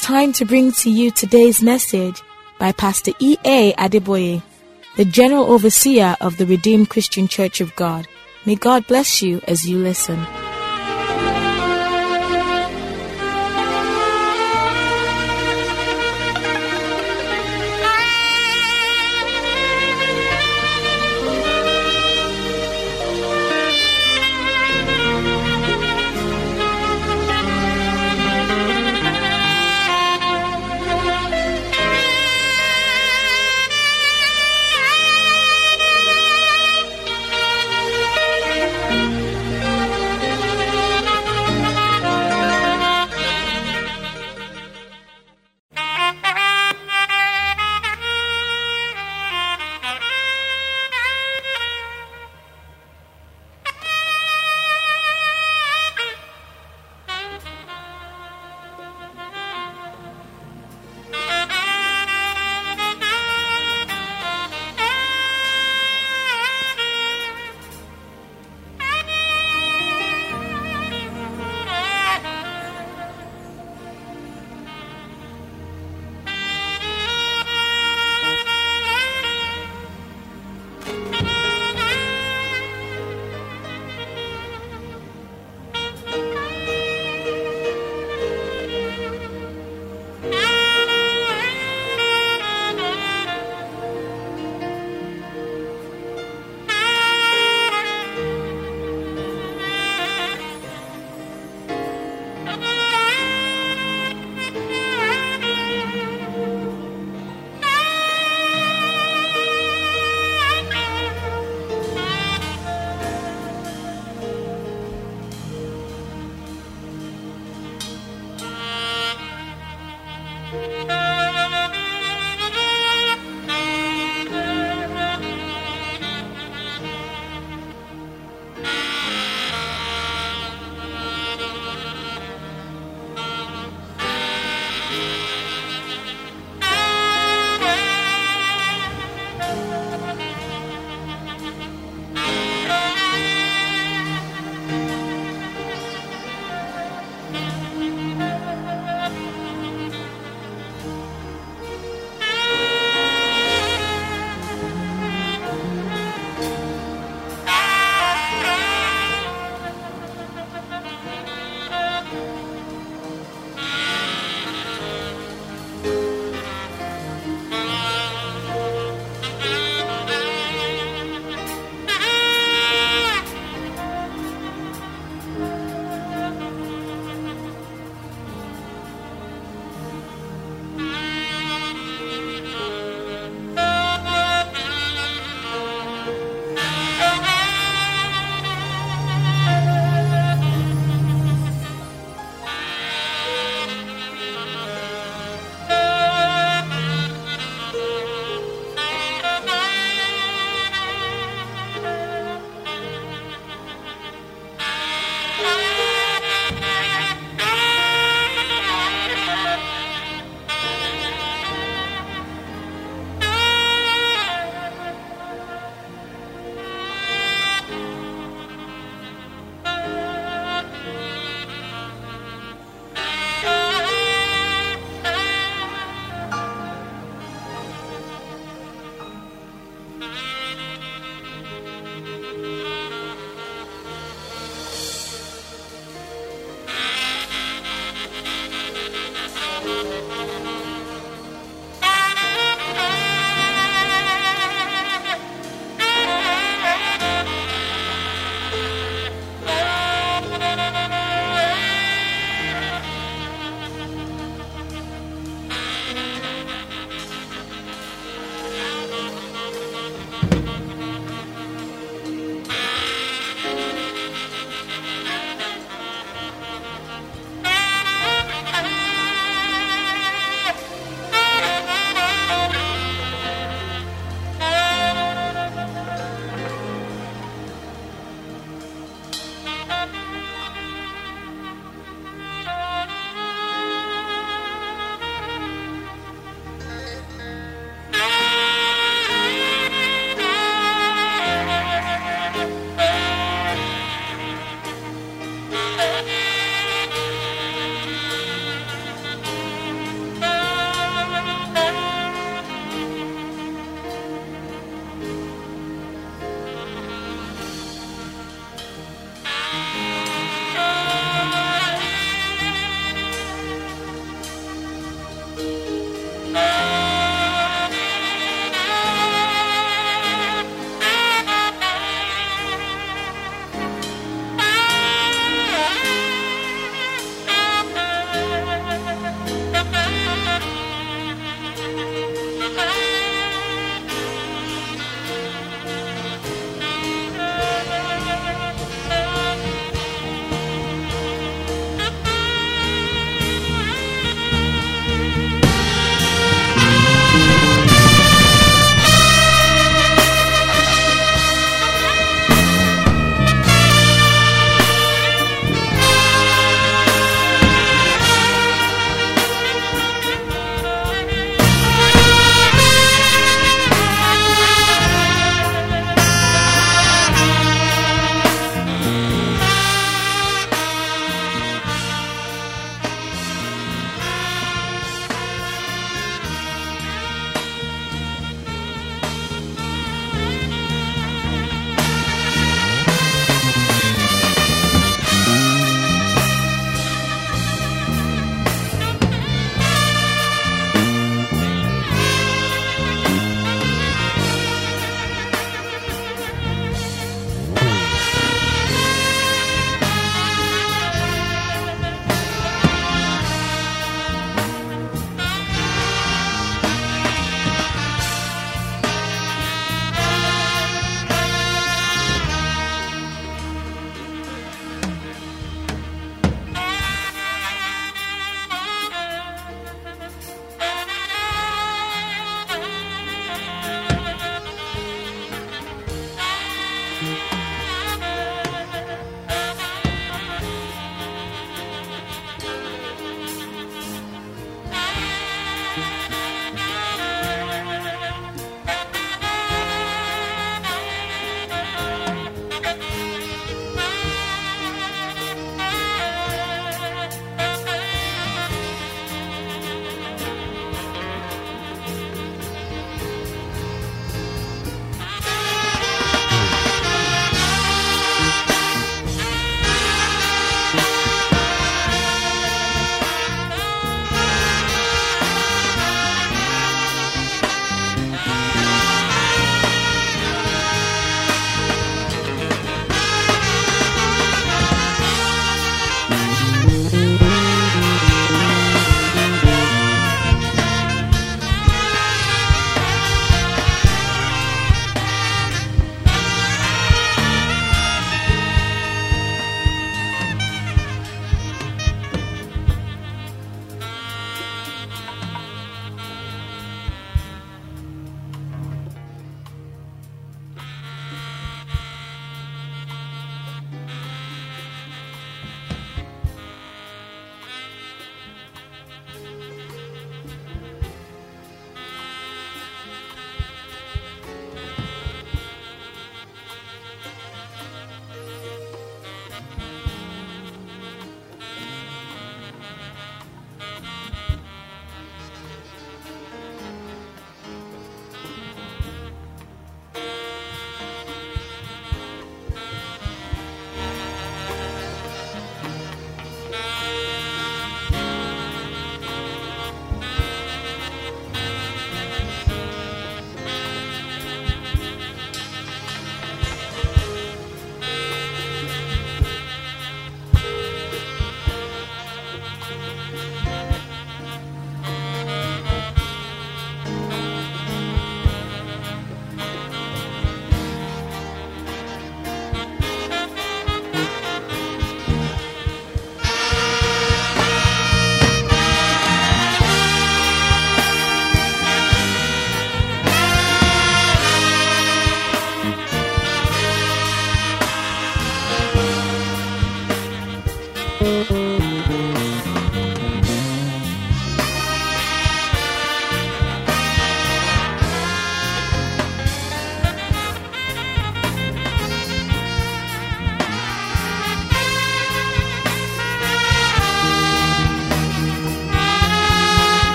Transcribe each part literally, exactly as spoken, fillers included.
time to bring to you today's message by Pastor E A Adeboye, the General Overseer of the Redeemed Christian Church of God. May God bless you as you listen.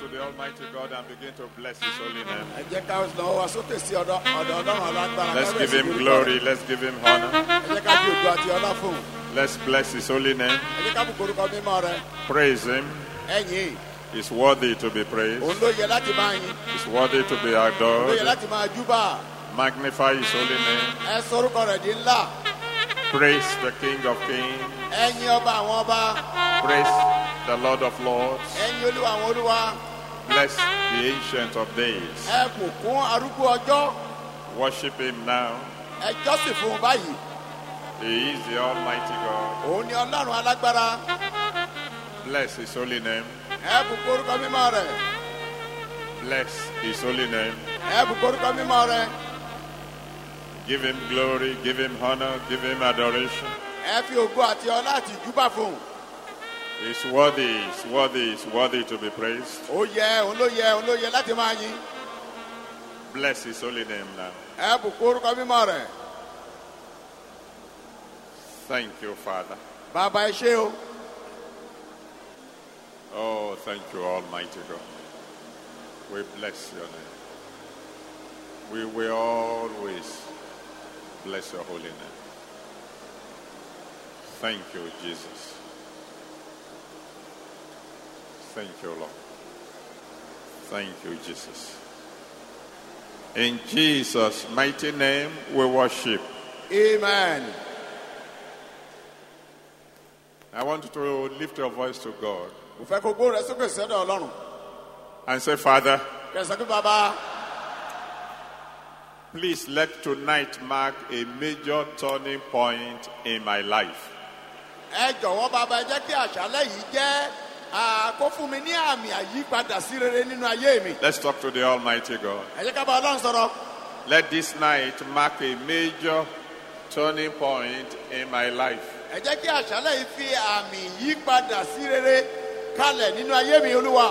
to the Almighty God and begin to bless His holy name. Ẹ jẹ́ ká lọ wá sókè sí ọ̀dọ̀ ọ̀dọ̀ Ọlọ́run alágbára. Let's Ká bẹ̀rẹ̀ give sí Him orúkọ glory. rẹ̀. Let's give Him honor. Ẹ jẹ́ ká fi ògo àti ọlá fún un. Let's bless His holy name. Ẹ jẹ́ ká bùkún orúkọ mímọ́ rẹ̀. Praise Him. Ẹ̀yìn, He's worthy to be praised. òun ló yẹ láti máa yin. He's worthy to be Òun ló yẹ adored. láti máa júbà. Magnify His holy name. Ẹ sọ orúkọ rẹ̀ di ńlá. Praise the King of Kings. Ẹ̀yin ọba àwọn ọba. Praise the Lord of Lords. Ẹ̀yin olúwa àwọn olúwa. Bless the Ancient of Days. Ẹ bùkún arúgbó ọjọ́. Worship Him now. Ẹ jọ́sìn fún un báyìí. He is the Almighty God. Òun ni Ọlọ́run alágbára. Bless His holy name. Ẹ bùkún orúkọ mímọ́ rẹ̀. Bless His holy name. Ẹ bùkún orúkọ mímọ́ rẹ̀. Give Him glory, give Him honor, give Him adoration. Ẹ fi ògo àti ọlá àti ìjúbà fún un. He's worthy, He's worthy, He's worthy to be praised. Ó yẹ, òun ló yẹ, òun ló yẹ láti máa yin. Bless His holy name now. Ẹ bùkún orúkọ mímọ́ rẹ̀. Thank you, Father. Bàbá ẹ ṣé o. Oh, thank you, Almighty God. We bless your name. We will always bless your holy name. Thank you, Jesus. Thank you, Lord. Thank you, Jesus. In Jesus' mighty name, we worship. Amen. I want you to lift your voice to God Mo fẹ́ kó gbó rẹ̀ sókè sọ́dọ̀ Ọlọ́run. and say, Father, Kẹ̀sán kí bàbá. please let tonight mark a major turning point in my life. Ẹ jọ̀wọ́ bàbá ẹ jẹ́ kí àṣálẹ́ yìí jẹ́ ah, kó fún mi ní àmì àyípadà sí rere nínú ayé mi. Let's talk to the Almighty God. Ẹ jẹ́ ká bá Ọlọ́run sọ̀rọ̀. Let this night mark a major turning point in my life. Ẹ jẹ́ kí àṣálẹ́ yìí fi àmì ìyípadà sí rere kalẹ̀ nínú ayé mi Olúwa.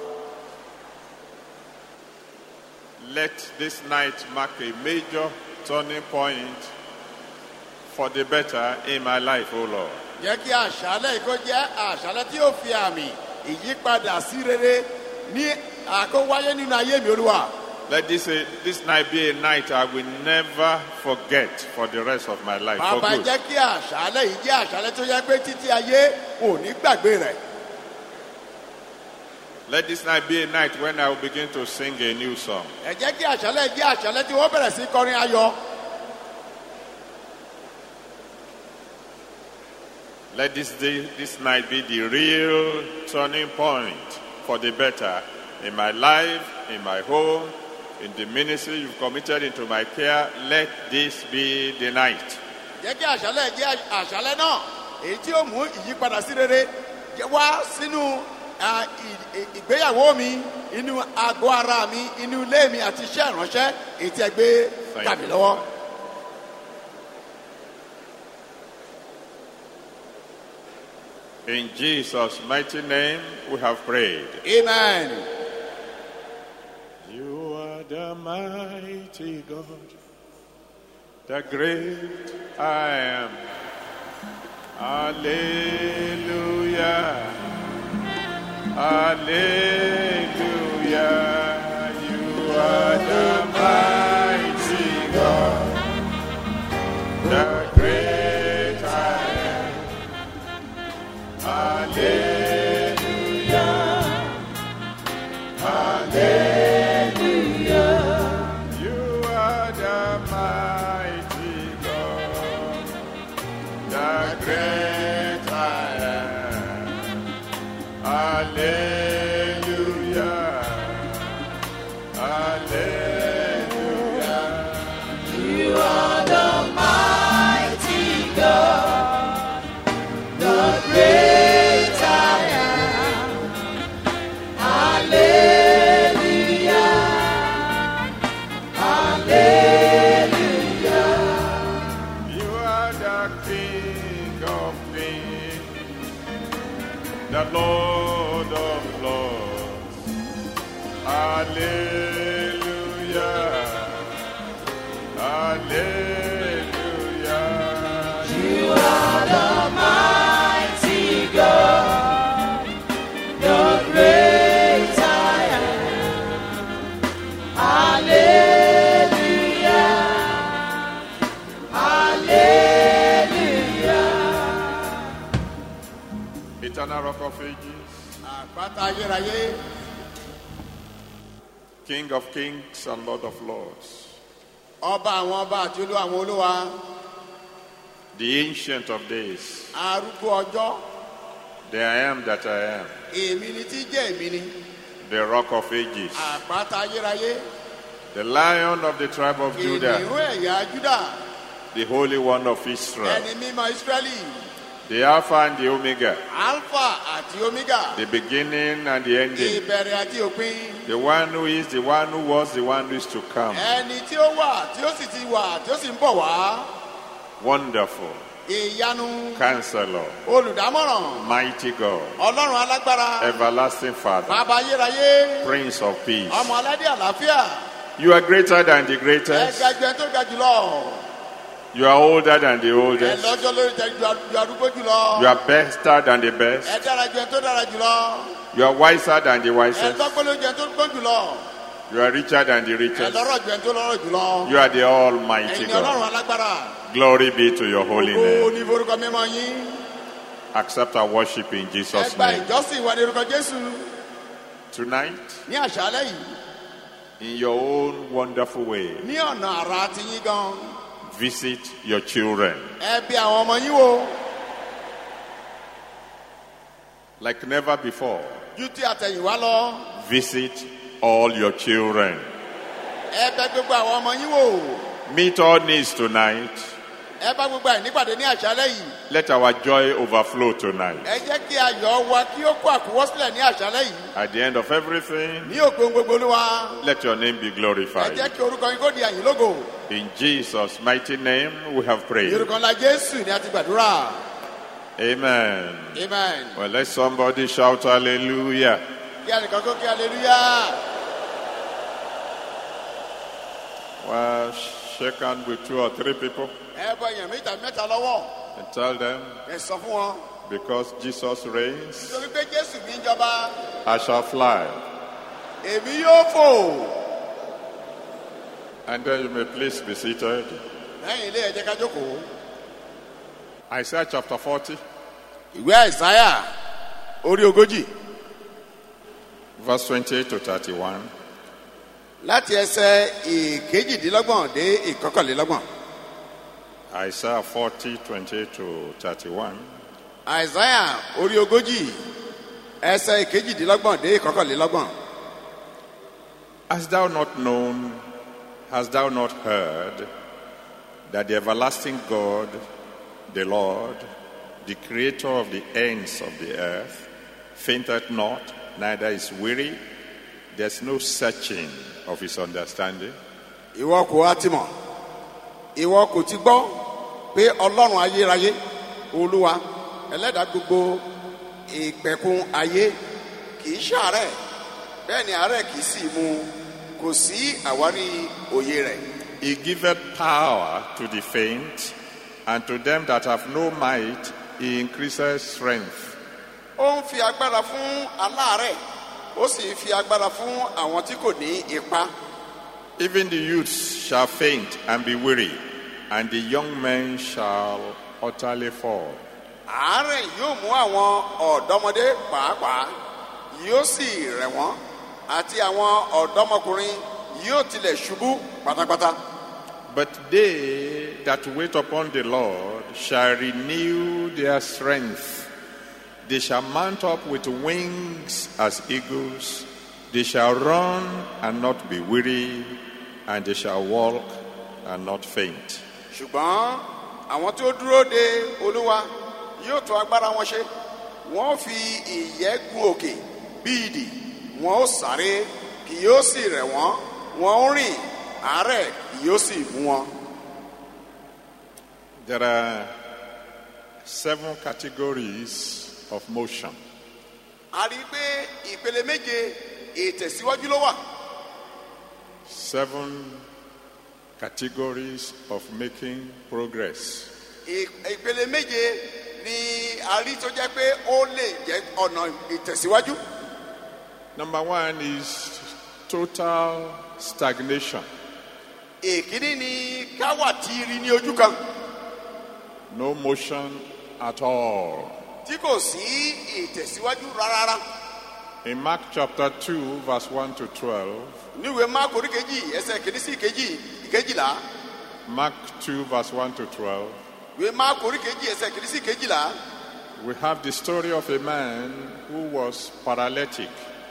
Let this night mark a major turning point for the better in my life, O Lord. Jẹ́ kí àṣálẹ́ yìí kó jẹ́ àṣálẹ́ tí yóò fi àmì ìyípadà sí rere ní àkówáyé nínú ayé mi Olúwa. Let this, uh, this night be a night I will never forget for the rest of my life. For Bàbá good. jẹ́ kí àṣálẹ́ yìí jẹ́ àṣálẹ́ tó yẹ pé títí ayé ò ní gbàgbé rẹ̀. Let this night be a night when I will begin to sing a new song. Ẹ jẹ́ kí àṣálẹ́ yìí jẹ́ àṣálẹ́ tí wọ́n bẹ̀rẹ̀ sí kọrin ayọ̀. Let this day, this night be the real turning point for the better in my life, in my home, in the ministry you've committed into my care. Let this be the night. Jẹ́ kí àṣálẹ́ jẹ́ àṣálẹ́ náà èyí tí ó mú ìyípadà sí rere jẹ́ wá sínú ah, ì- ì- ìgbéyàwó mi, inú àgọ́ ara mi, inú ilé mi àti iṣẹ́ ìránṣẹ́ èyí tí ẹ gbé Thank tàbí you. lọ́wọ́. In Jesus' mighty name, we have prayed. Amen. You are the mighty God, the great I am. Hallelujah. Hallelujah. You are the mighty God, the great I am. Hallelujah. Hallelujah. You are the mighty God, the great I am. Hallelujah. Hallelujah. You are the mighty God, the great I am. Hallelujah, hallelujah. You are the King of Kings, the Lord of Lords. Hallelujah. Hallelujah. You are the mighty God, the great I Rock of Ages, àpáta ayérayé, King of Kings and Lord of Lords, ọba àwọn ọba àti olú àwọn olúwa, the Ancient of Days, arúgbó ọjọ́, the I am that I am, èmi ni tí jẹ́ èmi ni, the Rock of Ages, àpáta ayérayé, the Lion of the tribe of kìnìún Judah, ẹ̀yà Júdà, the Holy One of Israel, ẹni mímọ́ Ísírẹ́lì, the Alpha and the Omega, Alpha àti Omega, the beginning and the ending, ìbẹ̀rẹ̀ àti òpin, the one who is, the one who was, the one who is to come. ẹni tí ó wà, tí ó sì ti wà, tí ó sì ń bọ̀ wá, Wonderful, ìyanu, Counselor, olùdámọ̀ràn, Mighty God, Ọlọ́run alágbára, Everlasting Father, bàbá ayérayé, Prince of Peace. ọmọ aládé àlàáfíà, You are greater than the ẹ greatest. ga ju ẹni tó ga jùlọ, You are older than the ẹ oldest. lọ́jọ́ lórí tẹ ju ju arúgbó jùlọ, You are better than the best. ẹ dára ju ẹni tó dára jùlọ, You are wiser than the ẹ wisest. lọ́gbọ́n lójú ẹni tó gbọ́n jùlọ, You are richer than the ẹ richest. lọ́rọ̀ ju ẹni tó lọ́rọ̀ jùlọ, You are the Almighty ẹ̀yin ni God. Ọlọ́run alágbára, Glory be to your holy gbogbo name. ní forúkọ mímọ́ yín, Accept our worship in ẹ Jesus' gba name. ìjọsìn wa ní orúkọ Jésù Tonight, ní àṣálẹ́ yìí, in your own wonderful way, ní ọ̀nà àrà ti yín gan, visit your children. ẹ bí àwọn ọmọ yín wò, Like never before, ju ti àtẹ̀yìnwá lọ, visit all your children. ẹ bẹ̀ gbogbo àwọn ọmọ yín wò, Meet all needs tonight. ẹ bá gbogbo ẹ̀ nípàdé ní àṣálẹ́ yìí, Let our joy overflow tonight. ẹ jẹ́ kí ayọ̀ wa kí ó kó àkúwọ́sílẹ̀ ní àṣálẹ́ yìí, At the end of everything, ní òpin gbogbo Olúwa, let your name be ẹ glorified. jẹ́ kí orúkọ yín kó di àyìn lógo, In Jesus' mighty name we have prayed. orúkọ ńlá Jésù ni a ti gbàdúrà, Amen. amen. Well, let somebody shout hallelujah. Kí ẹnìkan kó kí hallelujah, Well, shake hands with two or three people ẹ bọ èèyàn méjì tàbí mẹ́ta lọ́wọ́, and tell them, ẹ sọ fún wọn, because Jesus reigns, nítorí pé Jésù ní í jọba, I shall fly. èmi yóò fò, And then you may please be seated. lẹ́yìn ilé ẹ jẹ́ ká jókòó. Isaiah chapter forty, Ìwé Àìsáyà orí ogójì verse twenty-eight to thirty-one. láti ẹsẹ̀ ìkejìdínlọ́gbọ̀n dé ìkọkànlélọ́gbọ̀n. Isaiah forty, twenty-eight to thirty-one. Àìsáyà orí ogójì ẹsẹ̀ ìkejìdínlọ́gbọ̀n dé ìkọkànlélọ́gbọ̀n. Hast thou not known, hast thou not heard, that the everlasting God, the Lord, the creator of the ends of the earth, fainteth not, neither is weary? There's no searching of his understanding. Ìwọ kò wá ti mọ̀, ìwọ kò ti gbọ́ pé Ọlọ́run ayérayé, Olúwa, ẹlẹ́dàá gbogbo ìpẹ̀kun ayé kì í ṣàárẹ̀, bẹ́ẹ̀ ni àárẹ̀ kì í sì mú, kò sí àwárí òye rẹ̀. He giveth power to the faint, and to them that have no might, he increaseth strength. Ó ń fi agbára fún aláàárẹ̀, ó sì fi agbára fún àwọn tí kò ní ipá. Even the youths shall faint and be weary, and the young men shall utterly fall. Àárẹ̀ yóò mú àwọn ọ̀dọ́mọdé pàápàá, yóò sì rẹ̀ wọ́n, àti àwọn ọ̀dọ́mọkùnrin yóò tilẹ̀ ṣubú pátápátá. But they that wait upon the Lord shall renew their strength. They shall mount up with wings as eagles. They shall run and not be weary, and they shall walk and not faint. Ṣùgbọ́n àwọn tí ó dúró de Olúwa yóò tún agbára wọn ṣe. Wọ́n fi ìyẹ́ gun òkè bí idì. Wọ́n ó sáré, kì yóò sì rẹ̀ wọ́n. Wọ́n ó rìn, àárẹ̀ kì yóò sì mú wọn. There are seven categories of motion. A rí i pé ìpele méje ìtẹ̀síwájú ló wà. Seven categories of making progress. Ì- Ìpele méje ni a rí tó jẹ́ pé ó lè jẹ́ ọ̀nà ìtẹ̀síwájú. Number one is total stagnation. Èkíní ni ká wà tíírí ní ojú kan. No motion at all. tí kò sí ìtẹ̀síwájú rárá. In Mark chapter two, verse one to twelve, níwèé Máàkù orí kejì ẹsẹ̀ kìíní sí ìkejì ìkejìlá. Mark two, verse one to twelve, ìwé Máàkù orí kejì ẹsẹ̀ kìíní sí ìkejìlá. we have the story of a man who was paralytic.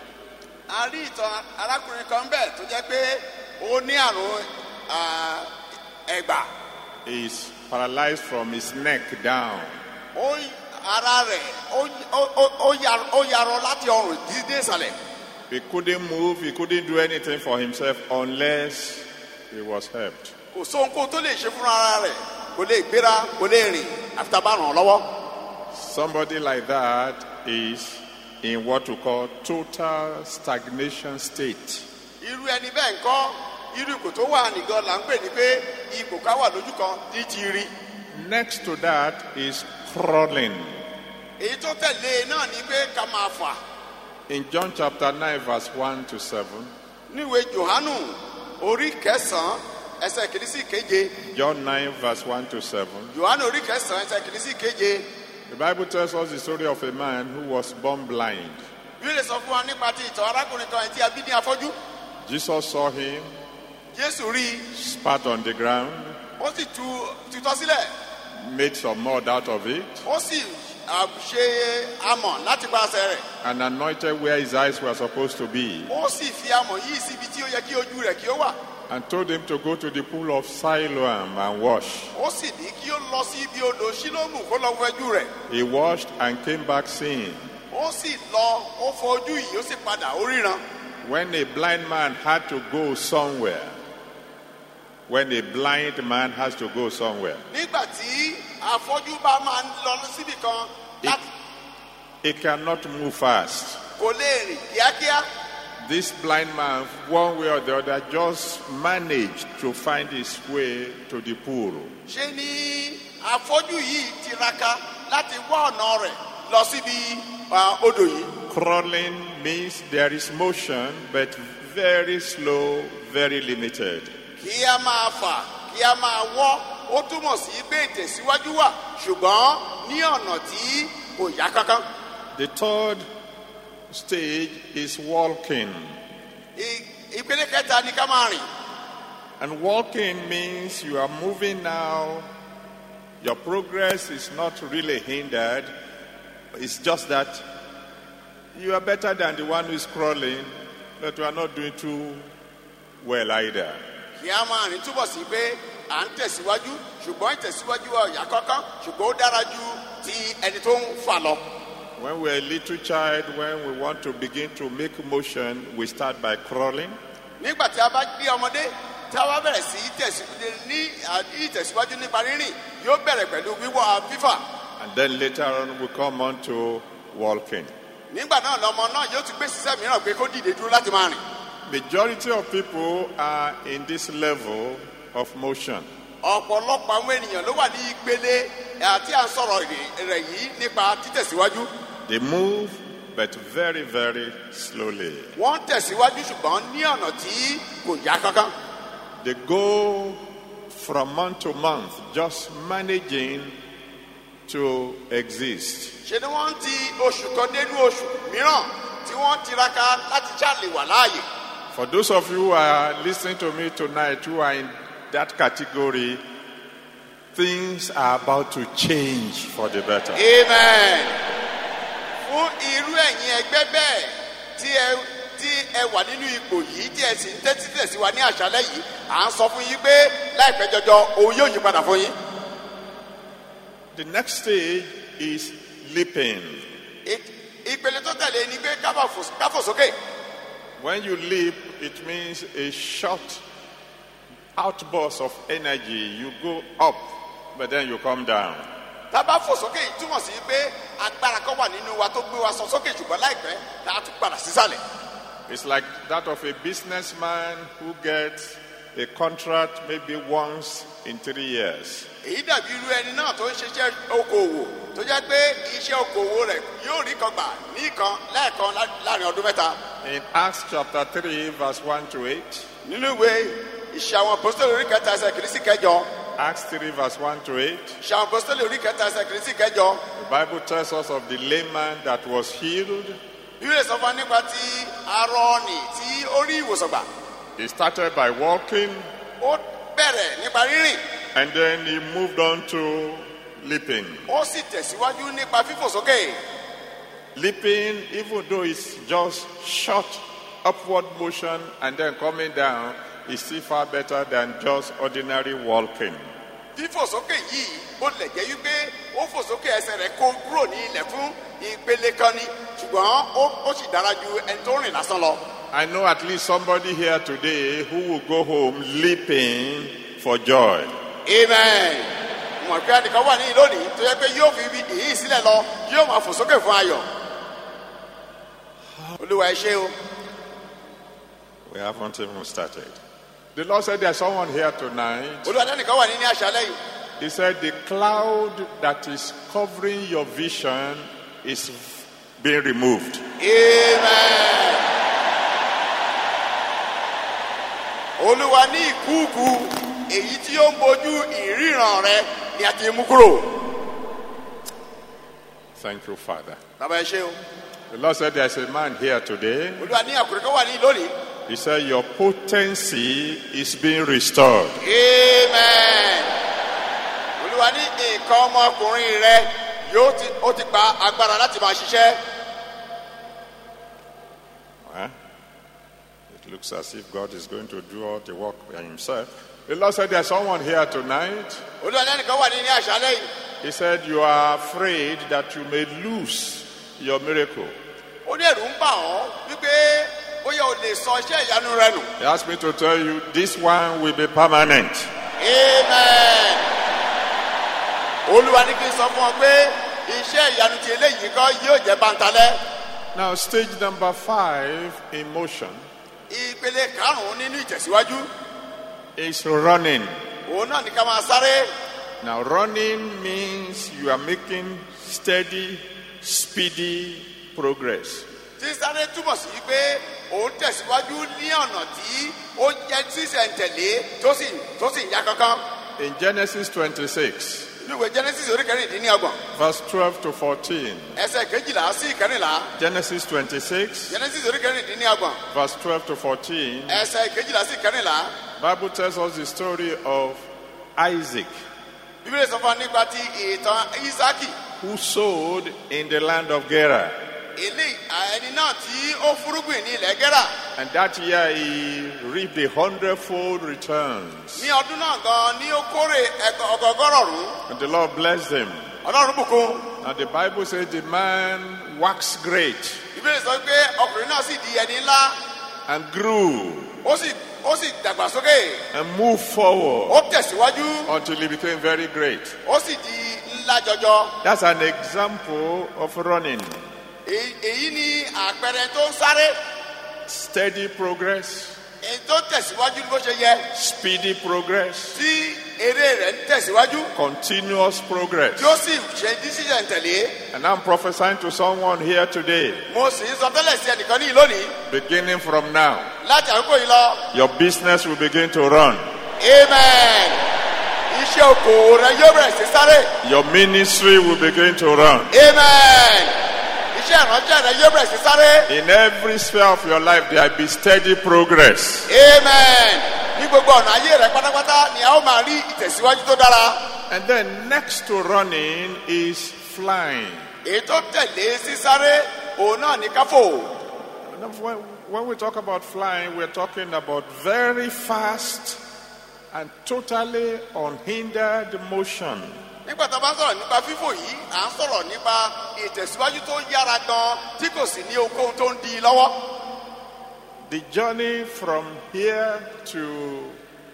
a rí ìtàn arákùnrin kan bẹ́ẹ̀ tó jẹ́ pé ó ní àrùn ah, ẹ̀gbà. He is paralyzed from his neck down. ó ara rẹ̀ ó ó- ó- ó yar- ó yarọ láti ọrùn dídé ìsàlẹ̀. He couldn't move, he couldn't do anything for himself unless he was helped. kò sóhunkóhun tó lè ṣe fúnra ara rẹ̀, kò lè gbéra, kò lè rìn àfi tá a bá ràn án lọ́wọ́. Somebody like that is in what we call total stagnation state. irú ẹni bẹ́ẹ̀ ńkọ́, irú ipò tó wà nìgan là ń pè ní pé ipò ká wà lójú kan ní ti rí. Next to that is crawling. èyí tó tẹ̀lé náà ni pé ká máa fà. In John chapter nine, verse one to seven, níwèé Jòhánù orí kẹsàn-án ẹsẹ̀ kìíní sí ìkeje. John nine, verse one to seven, Jòhánù orí kẹsàn-án ẹsẹ̀ kìíní sí ìkeje. the Bible tells us the story of a man who was born blind. Bíbélì sọ fún wa nípa ti ìtàn arákùnrin kan tí a bí ní afọ́jú. Jesus saw him, Jésù rí i, spat on the ground, ó sì tu tutọ́ sílẹ̀, made some mud out of it, ó sì ah, ṣe amọ̀ láti pàṣẹ rẹ̀. and anointed where his eyes were supposed to be, Ó sì fi amọ̀ yìí síbi tí ó yẹ kí ojú rẹ̀ kí ó wà. and told him to go to the pool of Siloam and wash. Ó sì ní kí ó lọ sí ibi odò Ṣílómù kó lọ wẹjú rẹ̀. He washed and came back seeing. Ó sì lọ, ó fọ ojú yìí, ó sì padà, ó ríran. When a blind man had to go somewhere, when a blind man has to go somewhere, Nígbà tí afọ́jú bá máa ń lọ síbì kan láti he cannot move fast. kò lè rìn kíákíá. This blind man, one way or the other, just managed to find his way to the pool. Ṣé ni afọ́jú yìí tiraka láti wá ọ̀nà rẹ̀ lọ síbi ah, odò yìí. Crawling means there is motion, but very slow, very limited. Kí a máa fà, kí a máa wọ́, ó túmọ̀ sí pé ìtẹ̀síwájú wà, ṣùgbọ́n ní ọ̀nà tí kò yá kankan. The third stage is walking. I- Ìpele kẹta ni ká máa rìn. And walking means you are moving now. Your progress is not really hindered. It's just that you are better than the one who is crawling, but you are not doing too well either. Kí a máa rìn túbọ̀ sí pé à ń tẹ̀síwájú, ṣùgbọ́n ìtẹ̀síwájú wa ò yá kankan, ṣùgbọ́n ó dára ju ti ẹni tó ń fà lọ. When we're a little child, when we want to begin to make motion, we start by crawling. Nígbà tí a bá gbé ọmọdé, tí a bá bẹ̀rẹ̀ sí í tẹ̀síwájú ní à- ní ìtẹ̀síwájú nípa rírìn, yóò bẹ̀rẹ̀ pẹ̀lú wíwọ́ fífà. And then later on, we come on to walking. Nígbà náà lọmọ náà yóò tún gbé sísẹ́ mìíràn pé kó dìde dúró láti máa rìn. Majority of people are in this level of motion. Ọ̀pọ̀lọpọ̀ àwọn ènìyàn ló wà ní ìpele àti à ń sọ̀rọ̀ rẹ̀- rẹ̀ yìí nípa títẹ̀síwájú. They move, but very, very slowly. Wọ́n ń tẹ̀síwájú ṣùgbọ́n ní ọ̀nà tí kò yá kankan. They go from month to month, just managing to exist. Ṣé ni wọ́n ń ti oṣù kan dénú oṣù mìíràn tí wọ́n tiraka láti ṣàlè wà láàyè. For those of you who are listening to me tonight who are in that category, things are about to change for the better. Amen. Fún irú ẹ̀yin ẹgbẹ́ bẹ́ẹ̀ tí ẹ tí ẹ wà nínú ipò yìí tí ẹ sì ń tẹ́tí tẹ̀sí wa ní àṣálẹ́ yìí, à ń sọ fún yín pé láìpẹ́ jọjọ òun yóò yí padà fún yín. The next stage is leaping. I- Ìpele tó tẹ̀lé ni pé ká bá fò- ká fò sókè. When you leap, it means a short outburst of energy. You go up, but then you come down. Tá a bá fò sókè yìí túmọ̀ sí pé agbára kan wà nínú wa tó gbé wa sọ sókè ṣùgbọ́n láìpẹ́ tá a tún padà sísàlẹ̀. It's like that of a businessman who gets a contract maybe once in three years. Èyí dàbí irú ẹni náà tó ń ṣiṣẹ́ okòwò tó jẹ́ pé iṣẹ́ okòwò rẹ̀ yóò rí kan gbà ní kan lẹ́ẹ̀kan lá- láàrin ọdún mẹ́ta. In Acts chapter three, verse one to eight, Nínú ìwé ìṣe àwọn apostoli orí kẹta ẹsẹ̀ kìíní sí kẹjọ. Acts three verse one to eight. ṣàwọn apostoli orí kẹta ẹsẹ̀ kìíní sí kẹjọ. The Bible tells us of the lame man that was healed. bíbélì sọ fún wa nípa ti arọ́ọ̀nì tí ó rí ìwòsàn gbà. He started by walking ó bẹ̀rẹ̀ nípa rírìn. and then he moved on to leaping. ó sì tẹ̀síwájú nípa fífò sókè. Leaping, even though it's just short upward motion and then coming down, is still far better than just ordinary walking. fífò sókè yìí ó lè jẹ́ wípé ó fò sókè ẹsẹ̀ rẹ̀ kó kúrò ní ilẹ̀ fún ìpele kan ni ṣùgbọ́n ó ó sì dára ju ẹni tó rìn lásán lọ. I know at least somebody here today who will go home leaping for joy. Amen. mọ̀ pé ẹnìkan wà ní lónìí tó yẹ pé yóò fi ibi ìyí sílẹ̀ lọ yóò máa fò sókè fún ayọ̀. olúwa ẹ ṣé o. We haven't even started. The Lord said there's someone here tonight. olúwa ẹnìkan wà ní ní àṣálẹ́ yìí. He said the cloud that is covering your vision is being removed. Amen. olúwa ní ìkúùkù èyí tí ó ń bojú ìríran rẹ ni a ti mú kúrò. Thank you, Father. bàbá ẹ ṣé o. The Lord said there's a man here today. olúwa ní àkùrẹ́ kan wà ní lónìí. He said your potency is being restored. Amen. olúwa ní nǹkan ọmọkùnrin rẹ yóò ti ó ti gba agbára láti máa ṣiṣẹ́. Huh? It looks as if God is going to do all the work by himself. The Lord said there's someone here tonight. olúwa ní ẹnìkan wà ní ní àṣálẹ́ yìí. He said you are afraid that you may lose your miracle. ó ní ẹ̀rù ń bà ọ́ wípé bóyá o lè sọ iṣẹ́ ìyanu rẹ nù. He asked me to tell you this one will be permanent. Amen. olúwa ní kí n sọ fún ọ pé iṣẹ́ ìyanu ti eléyìí kan yóò jẹ́ bántalẹ́. Now stage number five in motion ìpele karùn-ún nínú ìtẹ̀síwájú is running. òun náà ní ká máa sáré. Now running means you are making steady, speedy progress. sísáré túmọ̀ sí pé òun tẹ̀síwájú ní ọ̀nà tí ó jẹ́ sísẹ̀ntẹ̀lé tó sì tó sì yá kankan. In Genesis twenty-six, inú ìwé genesis orí kẹrìndínlọ́gbọ̀n verse twelve to fourteen. ẹsẹ̀ kejìlá sí ìkẹrìnlá. Genesis twenty-six, genesis orí kẹrìndínlọ́gbọ̀n verse twelve to fourteen. ẹsẹ̀ kejìlá sí ìkẹrìnlá. Bible tells us the story of Isaac, bíbélì sọ fún wa nípa ti ìtàn isaki. who sowed in the land of Gerar. eléyìí ẹni náà tí ó fúrúgbìn ní ilẹ̀ gẹ́rà. And that year he reaped a hundredfold returns. ní ọdún náà gan ni ó kórè ẹgbẹ- ọgọgọrọ rún. And the Lord blessed him. ọlọ́run bùkún. And the Bible says the man waxed great bíbélì sọ pé ọkùnrin náà sì di ẹni ńlá. and grew ó sì ó sì dàgbàsókè. and moved forward ó tẹ̀síwájú. until he became very great. ó sì di ńlá jọjọ. That's an example of running. Èyí- èyí ni àpẹẹrẹ tó ń sáré. Steady progress, èyí tó tẹ̀síwájú bó ṣe yẹ. speedy progress, tí eré rẹ̀ ń tẹ̀síwájú. continuous progress. tí ó sì ṣe dísíṣẹ̀ ń tẹ̀lé. And I'm prophesying to someone here today, mo sì ń sọ tẹ́lẹ̀ sí ẹnìkan ní lónìí. beginning from now, láti àkókò yìí lọ. your business will begin to run. Amen. iṣẹ́ okòwò rẹ yóò bẹ̀rẹ̀ sí sáré. Your ministry will begin to run. Amen. iṣẹ́ ìránṣẹ́ rẹ yóò bẹ̀rẹ̀ sí sáré. In every sphere of your life, there will be steady progress. Amen. ní gbogbo ọ̀nà ayé rẹ pátápátá ni a ó máa rí ìtẹ̀síwájú tó dára. And then next to running is flying. èyí tó tẹ̀lé sísáré òun náà ní káfò. When, when we talk about flying, we're talking about very fast and totally unhindered motion. nígbà tá a bá ń sọ̀rọ̀ nípa fífò yìí à ń sọ̀rọ̀ nípa ìtẹ̀síwájú tó yára gan tí kò sì ní ohunkóhun tó ń di i lọ́wọ́. The journey from here to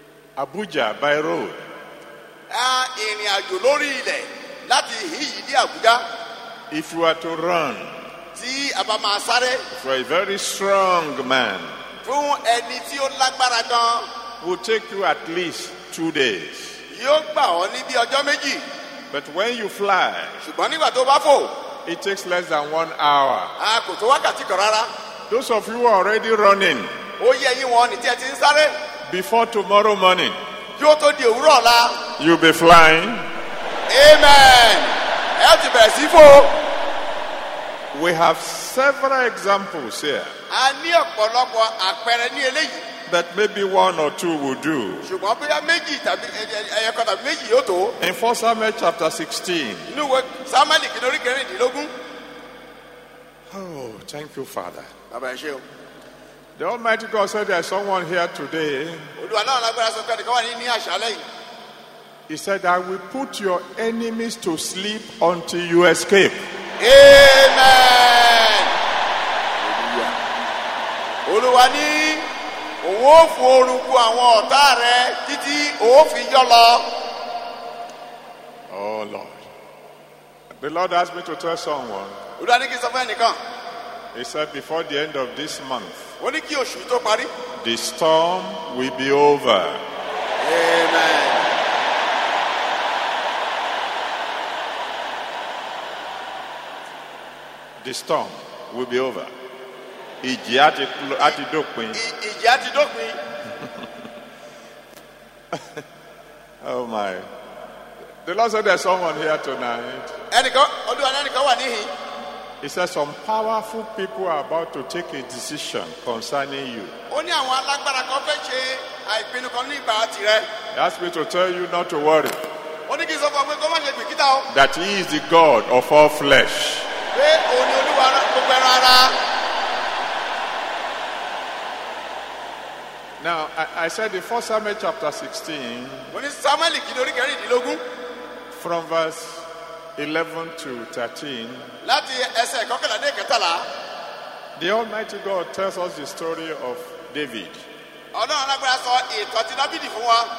Abuja by road a ìrìn àjò lórí ilẹ̀ láti ìhín yìí dé Àbújá. if you are to run, tí a bá máa sáré if you are a very strong man, fún ẹni tí ó lágbára gan it will take you at least two days. yóò gbà ọ́ ní bí ọjọ́ méjì. But when you fly, ṣùgbọ́n nígbà tó bá fò it takes less than one hour. a kò tó wákàtí kan rárá. Those of you who are already running, ó yẹ yín wọn ní tí ẹ ti ń sáré before tomorrow morning, kí ó tó di òwúrọ̀ ọ̀la You'll be flying. Amen. Ẹ ó ti bẹ̀rẹ̀ sí fò. We have several examples here, A ní ọ̀pọ̀lọpọ̀ àpẹẹrẹ ní eléyìí. but maybe one or two will do. Ṣùgbọ́n bóyá méjì tàbí ẹyẹkan tàbí méjì yóò tó. In First Samuel chapter sixteen. Inú ìwé Sámúẹ́lì kìíní orí kẹrìndínlógún. Oh, thank you, Father. Bàbá ẹ ṣé o. The Almighty God said there's someone here today. Olúwa náà lágbára sọ pé ẹnìkan wà ní ní àṣálẹ́ yìí. He said, I will put your enemies to sleep until you escape. Amen. Olúwa ní òun ó fún orúkú àwọn ọ̀tá rẹ títí òun fi yọ lọ. Oh, Lord. The Lord asked me to tell someone. Olúwa ní kí n sọ fún ẹnìkan. He said, before the end of this month, Ó ní kí oṣù tó parí. the storm will be over. Amen. The storm will be over. Ìjì á ti kú- á ti dópin. Ì- Ìjì á ti dópin. Oh my. The Lord said there's someone here tonight. Ẹnìkan Olúwa ní ẹnìkan wà níhìn. He said some powerful people are about to take a decision concerning you. Ó ní àwọn alágbára kan fẹ́ ṣe àìpinnu kan ní ìgbà tirẹ̀. He asked me to tell you not to worry. Ó ní kí n sọ fún ọ pé kó má ṣe gbìkítà o. That he is the God of all flesh. Pé òun ni Olúwa gbogbo ẹran ara. Now, I, I said in First Samuel chapter sixteen, Ó ní Sámúẹ́lì kìíní orí kẹrìndínlógún. from verse eleven to thirteen, Láti ẹsẹ̀ kọkànlá dé kẹtàlá. the Almighty God tells us the story of David. Ọlọ́run alágbára sọ ìtàn ti Dábìdì fún wa.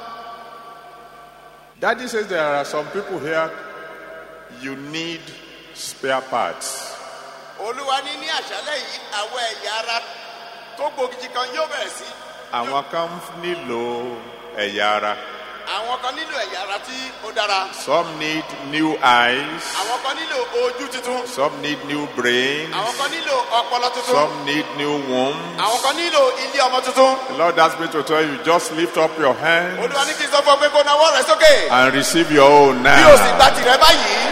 Daddy says there are some people here, you need spare parts. Olúwa ní ní àṣálẹ́ yìí àwọn ẹ̀yà ara tó gbòógì kan yóò bẹ̀rẹ̀ sí. Àwọn kan nílò ẹ̀yà ara. Àwọn kan nílò ẹ̀yà ara tí ó dára. Some need new eyes. Àwọn kan nílò ojú tuntun. Some need new brains. Àwọn kan nílò ọpọlọ tuntun. Some need new wombs. Àwọn kan nílò ilé ọmọ tuntun. The Lord asked me to tell you, just lift up your hands Olúwa ní kí n sọ fún ọ pé kó nawọ́ rẹ sókè. and receive your own Bí o sì now. gba tìrẹ báyìí.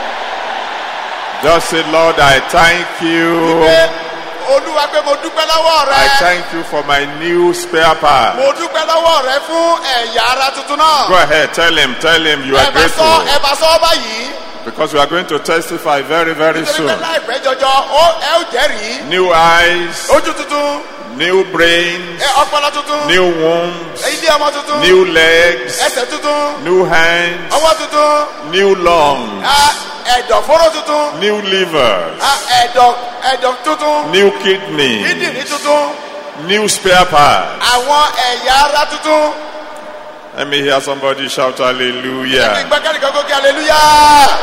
Just say, Lord, I thank you. Pé Olúwa pé mo dúpẹ́ lọ́wọ́ I rẹ. thank you for my new spare part. Mo dúpẹ́ lọ́wọ́ rẹ fún ẹ̀yà ara tuntun náà. Go ahead, tell him, tell him you are Ẹ bá sọ ẹ grateful. bá sọ báyìí. Because we are going to testify very, very Nítorí pé soon. láìpẹ́ jọjọ ó ẹ ó jẹ́rìí. New eyes, Ojú tuntun. new brains, Ẹ ọpọlọ tuntun. new wombs, Ilé ọmọ tuntun. new legs, Ẹsẹ̀ tuntun. new hands, Ọwọ́ tuntun. new lungs, Ah, ẹ̀dọ̀fóró tuntun. new livers, Ah, ẹ̀dọ̀ ẹ̀dọ̀ tuntun. new kidneys, Kíndìnrín tuntun. new spare parts. Àwọn ẹ̀yà ara tuntun. Let me hear somebody shout hallelujah. Ìgbẹ́kẹ̀lé kan gòkè hallelujah.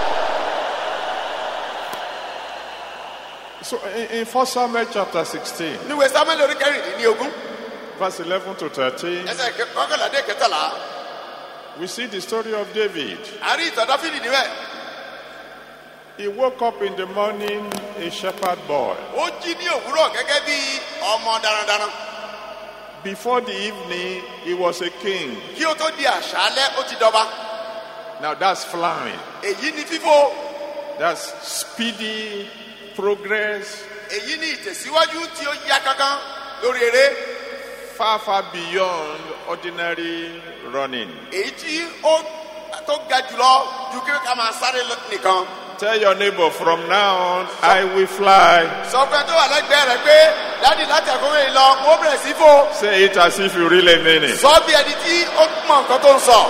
So in, in First Samuel chapter sixteen, Níwèé Sámúẹ́lì orí kẹrìndínlógún. verse eleven to thirteen, Ẹsẹ̀ kọkànlá dé kẹtàlá. we see the story of David. A rí ìtàn Dáfídì níbẹ̀. He woke up in the morning a shepherd boy. Ó jí ní òwúrọ̀ gẹ́gẹ́ bí ọmọ darandaran. Before the evening, he was a king. Kí ó tó di àṣálẹ́, ó ti dọba. Now that's flying. Èyí ni fífò. That's speedy progress, Èyí ni ìtẹ̀síwájú tí ó yá kankan lórí eré. far, far beyond ordinary running. Èyí tí ó tó ga jùlọ ju kí ká máa sáré lọ- nìkan. Tell your neighbor, from now on, I will fly. Sọ pé tó wà lẹ́gbẹ̀ẹ́ rẹ̀ pé dádì láti àkókò yìí lọ, mo bẹ̀rẹ̀ sí fò. Say it as if you really mean it. Sọ bí ẹni tí ó mọ nǹkan tó ń sọ.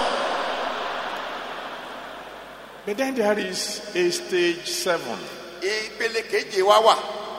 But then there is a stage seven. Ìpele keje wá wà.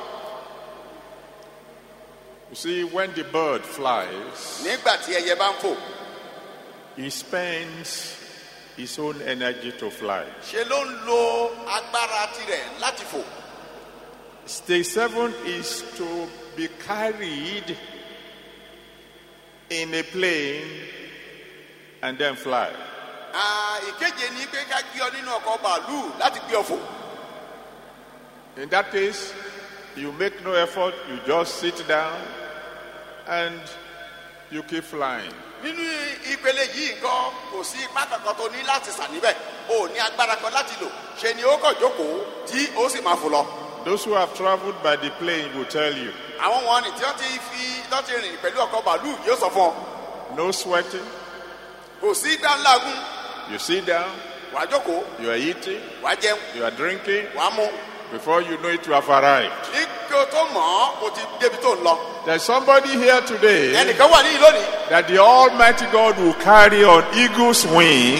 You see, when the bird flies, Nígbà tí ẹyẹ bá ń fò, he spends his own energy to fly. ṣe ló ń lo agbára tirẹ̀ láti fò. Stage seven is to be carried in a plane and then fly. Ah, ìkeje ni pé ká gbé ọ nínú ọkọ̀ bàálù láti gbé ọ fò. In that case, you make no effort, you just sit down and you keep flying. nínú ìpele yìí nǹkan kò sí ipá kankan tó ní láti sà níbẹ̀ o ní agbára kan láti lò ṣe ni ó kàn jókòó tí ó sì máa fò lọ. Those who have traveled by the plane will tell you. àwọn wọn ni tí wọ́n ti fi tó ti rìn pẹ̀lú ọkọ̀ bàálù yóò sọ fún ọ. No sweating. kò sí gbàǹlàgùn. You sit down. wàá jókòó. You are eating. wàá jẹun. You are drinking. wàá mu. Before you know it, you have arrived. ní kí o tó mọ̀ ọ́ o ti débi tó ń lọ. There's somebody here today ẹnìkan wà níyì lónìí. that the Almighty God will carry on eagle's wing.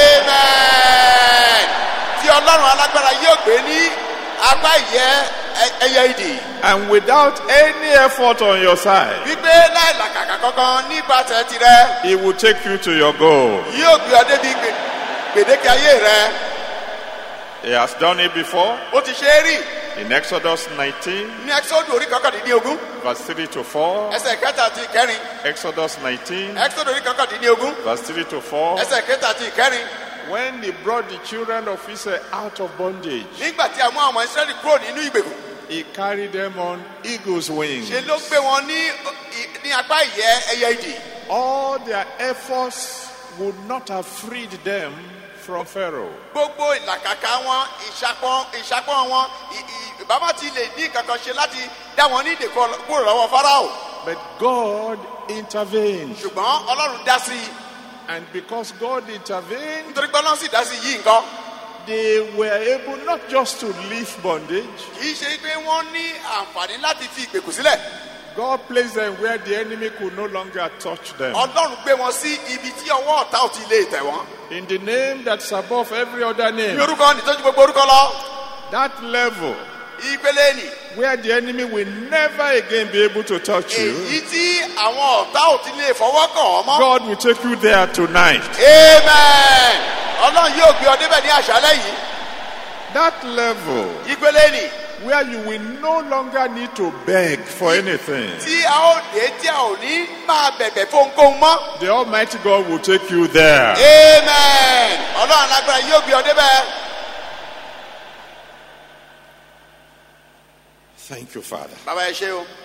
Amen. Tí Ọlọ́run alágbára yóò gbé ní apá ìyẹ́ ẹyẹ idì. And without any effort on your side, wípé láì làkàkà kankan nípa tẹ̀ tirẹ̀. He will take you to your goal. yóò gbé ọ débi gbèdéke ayé rẹ. He has done it before. ó ti ṣe é rí. In Exodus nineteen, ní Ẹ́kísódù orí kọkàndínlógún. verse three to four. ẹsẹ̀ kẹta àti ìkẹrin. Exodus nineteen, Ẹ́kísódù orí kọkàndínlógún. verse three to four. ẹsẹ̀ kẹta àti ìkẹrin. When they brought the children of Israel out of bondage, nígbà tí àwọn ọmọ Ísírẹ́lì kúrò nínú ìgbèkùn. He carried them on eagle's wings. ṣe ló gbé wọn ní ní apá ìyẹ́ ẹyẹ idì. All their efforts would not have freed them from Pharaoh. gbogbo ìlàkàkà wọn ìṣàpọn ìṣàpọn wọn ìbámu ti lè ní kankan ṣe láti dá wọn ní ìdè kúrò lọ́wọ́ Fáráò. But God intervened. ṣùgbọ́n Ọlọ́run dá sí i. And because God intervened, nítorí pé Ọlọ́run sì dá sí i yìí nǹkan. they were able not just to leave bondage. kì í ṣe pé wọ́n ní àǹfààní láti fi ìgbèkùn sílẹ̀. God placed them where the enemy could no longer touch them. Ọlọ́run gbé wọn sí ibi tí ọwọ́ ọ̀tá ò ti lè tẹ̀ wọ́n. In the name that's above every other ní name, orúkọ nìtọ́jú gbogbo orúkọ lọ. that level ìpele nì. where the enemy will never again be able to touch you, èyí tí àwọn ọ̀tá ò ti lè fọwọ́ kàn ọ́ mọ́. God will take you there tonight. Amen. Ọlọ́run yóò gbé ọ débẹ̀ ní àṣálẹ́ yìí. That level ìpele nì. where you will no longer need to beg for anything. tí a ó dé tí a ò ní máa bẹ̀bẹ̀ fún ohunkóhun mọ́. The Almighty God will take you there. Amen. Ọlọ́run alágbára yóò gbé ọ débẹ̀. Thank you, Father. bàbá ẹ ṣé o.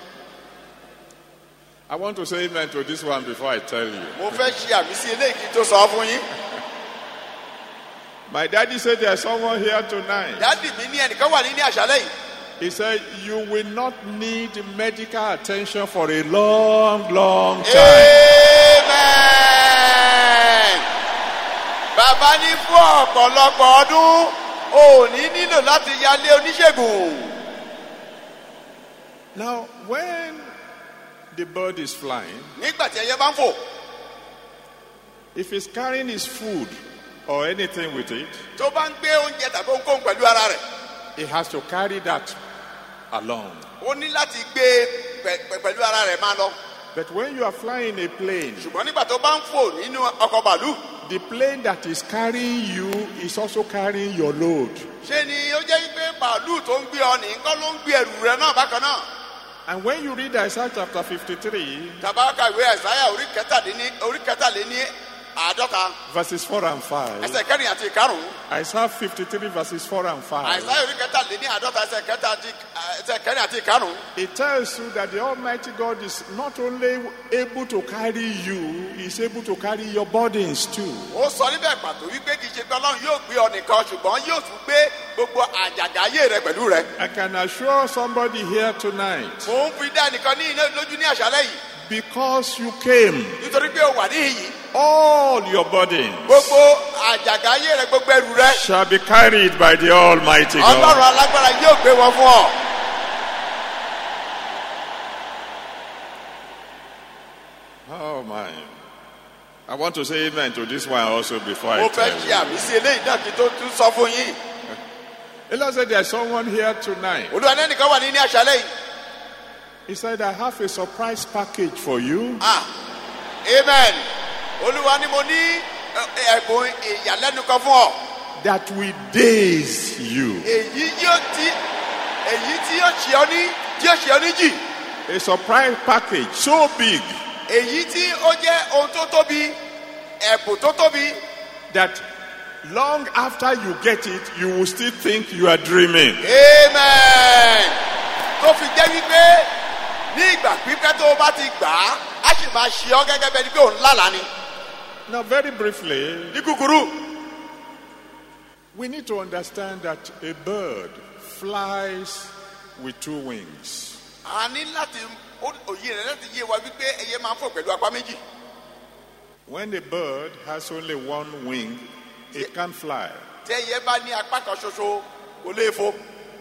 I want to say amen to this one before I tell you. mo fẹ́ ṣe àmì sí eléyìí kí n tó sọ fún yín. My daddy said there's someone here tonight. dádì mi ní ẹnìkan wà ní ní àṣálẹ́ yìí. He said you will not need medical attention for a long, long time. Amen. Bàbá ní fún ọ̀pọ̀lọpọ̀ ọdún ò ní nílò láti yálé oníṣègùn. Now, when the bird is flying, nígbà tí ẹyẹ bá ń fò. if he's carrying his food or anything with it, tó bá ń gbé oúnjẹ tàbí ohunkóhun pẹ̀lú ara rẹ̀. he has to carry that along. ó ní láti gbé pẹ̀lú ara rẹ̀ máa lọ. But when you are flying a plane, ṣùgbọ́n nígbà tó bá ń fò nínú ọkọ̀ bàálù. the plane that is carrying you is also carrying your load. ṣé ni ó jẹ́ pé bàálù tó ń gbé ọ nìkan ló ń gbé ẹrù rẹ náà bákan náà. And when you read Isaiah chapter fifty-three, tàbá ka ìwé Àìsáyà orí kẹtàléní orí kẹtàléní àádọ́ta. verses four and five, ẹsẹ̀ kẹrin àti ìkarùn-ún. Isaiah fifty-three, verses four and five, Àìsáyà orí kẹtàléní àádọ́ta ẹsẹ̀ kẹta àti ẹsẹ̀ kẹrin àti ìkarùn-ún. it tells you that the Almighty God is not only able to carry you, He's able to carry your burdens too. ó sọ níbẹ̀ pàtó wípé kì í ṣe pé Ọlọ́run yóò gbé ọ nìkan ṣùgbọ́n yóò tún gbé gbogbo àjàgà ayé rẹ pẹ̀lú rẹ. I can assure somebody here tonight, mò ń fi dá ẹnìkan ní iná lójú ní àṣálẹ́ yìí. because you came, nítorí pé o wà níhìn yìí. all your burdens gbogbo àjàgà ayé rẹ gbogbo ẹrù rẹ. shall be carried by the Almighty Ọlọ́run God. alágbára yóò gbé wọn fún ọ. Oh my. I want to say amen to this one also before I mo fẹ́ tell ṣe you. àmì sí eléyìí náà kí n tó tún sọ fún yín. The Lord said there's someone here tonight. Olúwa ní ẹnìkan wà ní ní àṣálẹ́ yìí. He said, I have a surprise package for you. ah amen. Olúwa ní mo ní ẹ̀bùn ìyàlẹ́nu kan fún ọ. That will daze you. èyí yóò ti èyí tí yóò ṣe ọ ní tí yóò ṣe ọ ní jì. A surprise package so big èyí tí ó jẹ́ ohun tó tóbi ẹ̀bùn tó tóbi. that long after you get it, you will still think you are dreaming. Amen. tó fi jẹ́ wípé ní ìgbà pípẹ́ tó o bá ti gbà á á sì máa ṣe ọ́ gẹ́gẹ́ bẹ́ẹ̀ ni pé òun lálàá ni. Now, very briefly, ní kúkúrú we need to understand that a bird flies with two wings. a ní láti òye rẹ̀ láti yé wa wípé ẹyẹ máa ń fò pẹ̀lú apá méjì. When a bird has only one wing, it can't fly. tí ẹyẹ bá ní apá kan ṣoṣo kò lè fò.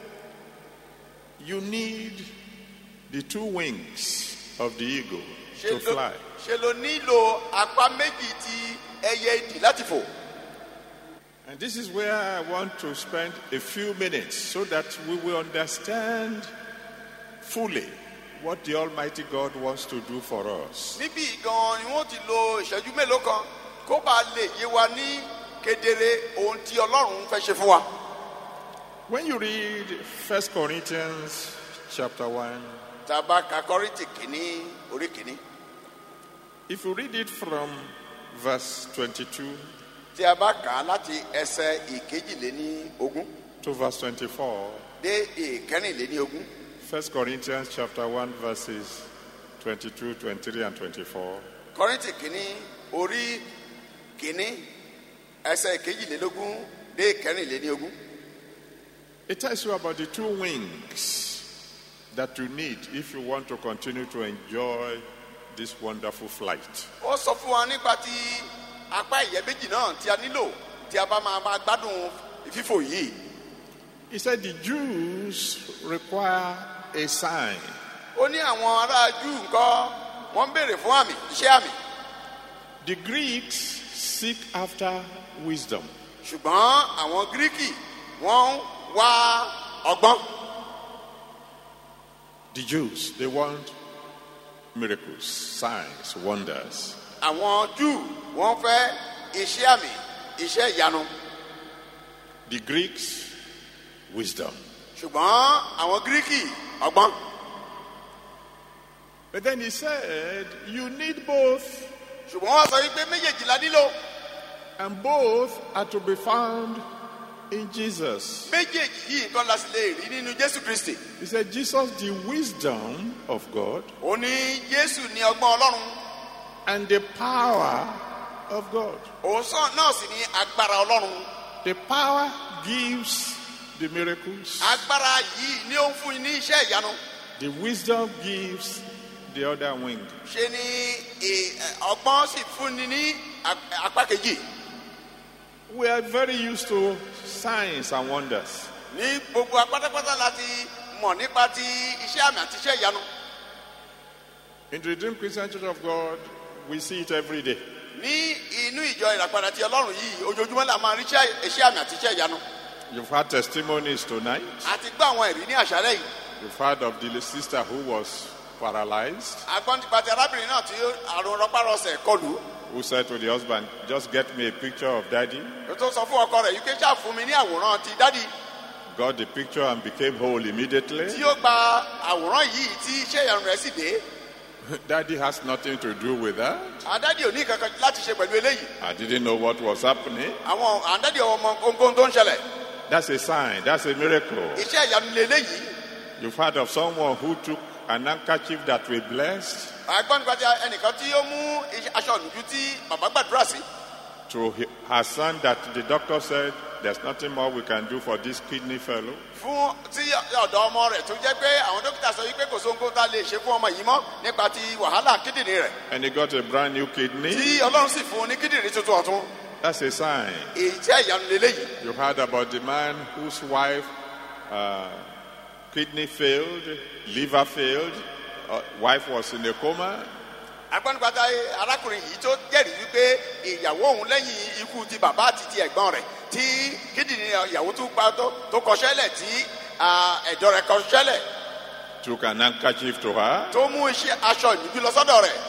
You need the two wings of the eagle ṣe to ló fly. ṣe ló nílò apá méjì ti ẹyẹ idì láti fò. And this is where I want to spend a few minutes so that we will understand fully what the Almighty God wants to do for us. níbí gan ni wọ́n ti lo ìṣẹ́jú mélòó kan kó bá lè yé wa ní kedere ohun tí Ọlọ́run fẹ́ ṣe fún wa. When you read First Corinthians chapter one, tàbá ka Kọ́ríńtì kìíní orí kìíní. if you read it from verse twenty-two tí a bá kà á láti ẹsẹ̀ ìkejìléní ogún to verse twenty-four, dé ìkẹrìnléní ogún. First Corinthians chapter one verses twenty-two, twenty-three and twenty-four. Kọ́ríńtì kìíní orí kìíní ẹsẹ̀ ìkejìlélógún dé ìkẹrìnléní ogún. It tells you about the two wings that you need if you want to continue to enjoy this wonderful flight. ó sọ fún wa nípa ti apá ìyẹ́ méjì náà tí a nílò tí a bá máa máa gbádùn fífò yìí. He said the Jews require a sign. ó ní àwọn ará Júù nǹkan wọ́n ń béèrè fún àmì iṣẹ́ àmì. The Greeks seek after wisdom. ṣùgbọ́n àwọn Gíríkì wọ́n ń wá ọgbọ́n. The Jews, they want miracles, signs, wonders. àwọn Júù wọ́n fẹ́ iṣẹ́ àmì iṣẹ́ ìyanu. The Greeks, wisdom. ṣùgbọ́n àwọn Gíríkì ọgbọ́n. But then he said, you need both, ṣùgbọ́n wọ́n sọ wípé méjèèjì la nílò. and both are to be found in Jesus. méjèèjì yìí nǹkan la sì lè rí nínú Jésù Kristi. He said, Jesus, the wisdom of God ó ní Jésù ní ọgbọ́n Ọlọ́run. and the power of God. òun sọ náà sì ní agbára Ọlọ́run. The power gives the miracles. agbára yìí ni ó ń fún ní iṣẹ́ ìyanu. The wisdom gives the other wing. ṣe ni ọgbọ́n sì fún ni ní apá kejì. We are very used to signs and wonders. ní gbogbo apátápátá láti mọ̀ nípa ti iṣẹ́ àmì àti iṣẹ́ ìyanu. In the Redeemed Christian Church of God, we see it every day. ní inú ìjọ ìràpadà ti Ọlọ́run yìí ojoojúmọ́ la máa rí iṣẹ́ àmì àti iṣẹ́ ìyanu. You've had testimonies tonight. àti gbọ́ àwọn ẹ̀rí ní àṣálẹ́ yìí. You've heard of the sister who was paralyzed, agbọ́n nípa ti arábìnrin náà tí àrùn rọpárọsẹ̀ kọlù. who said to the husband, just get me a picture of daddy. ó tó sọ fún ọkọ rẹ̀ yìí pé ṣáà fún mi ní àwòrán ti dádì. Got the picture and became whole immediately. tí ó gba àwòrán yìí tí iṣẹ́ ìyanu rẹ̀ sì dé. Daddy has nothing to do with that. àdádì ò ní kankan láti ṣe pẹ̀lú eléyìí. I didn't know what was happening. àwọn àdádì ọmọ ohun tó ń ṣẹlẹ̀. That's a sign. That's a miracle. iṣẹ́ ìyanu lélẹ́yìí. You've heard of someone who took an handkerchief that we blessed àgbọn nípa ti ẹnìkan tí ó mú aṣọ ìnùjú tí bàbá gbàdúrà sí. to her son that the doctor said there's nothing more we can do for this kidney fellow. fún tí ọ̀dọ̀ ọmọ rẹ̀ tó jẹ́ pé àwọn dókítà sọ wípé kò sóhun tá a lè ṣe fún ọmọ yìí mọ́ nípa ti wàhálà kíndìnrín rẹ̀. And he got a brand new kidney. tí Ọlọ́run sì fún un ní kíndìnrín tuntun ọ̀tún. That's a sign. iṣẹ́ ìyanu lélẹ́yìí. You heard about the man whose wife uh, kidney failed, liver failed, uh, wife was in a coma. agbọ́nipata arákùnrin yìí tó jẹ́rìí wípé ìyàwó òun lẹ́yìn ikú ti bàbá àti ti ẹ̀gbọ́n rẹ̀ tí kíndìnrín ìyàwó tó pa tó kọṣẹ́lẹ̀ tí ẹ̀dọ̀ rẹ̀ kọṣẹ́lẹ̀. Took an handkerchief to her. tó mú iṣẹ́ aṣọ ìnùjú lọ sọ́dọ̀ rẹ̀.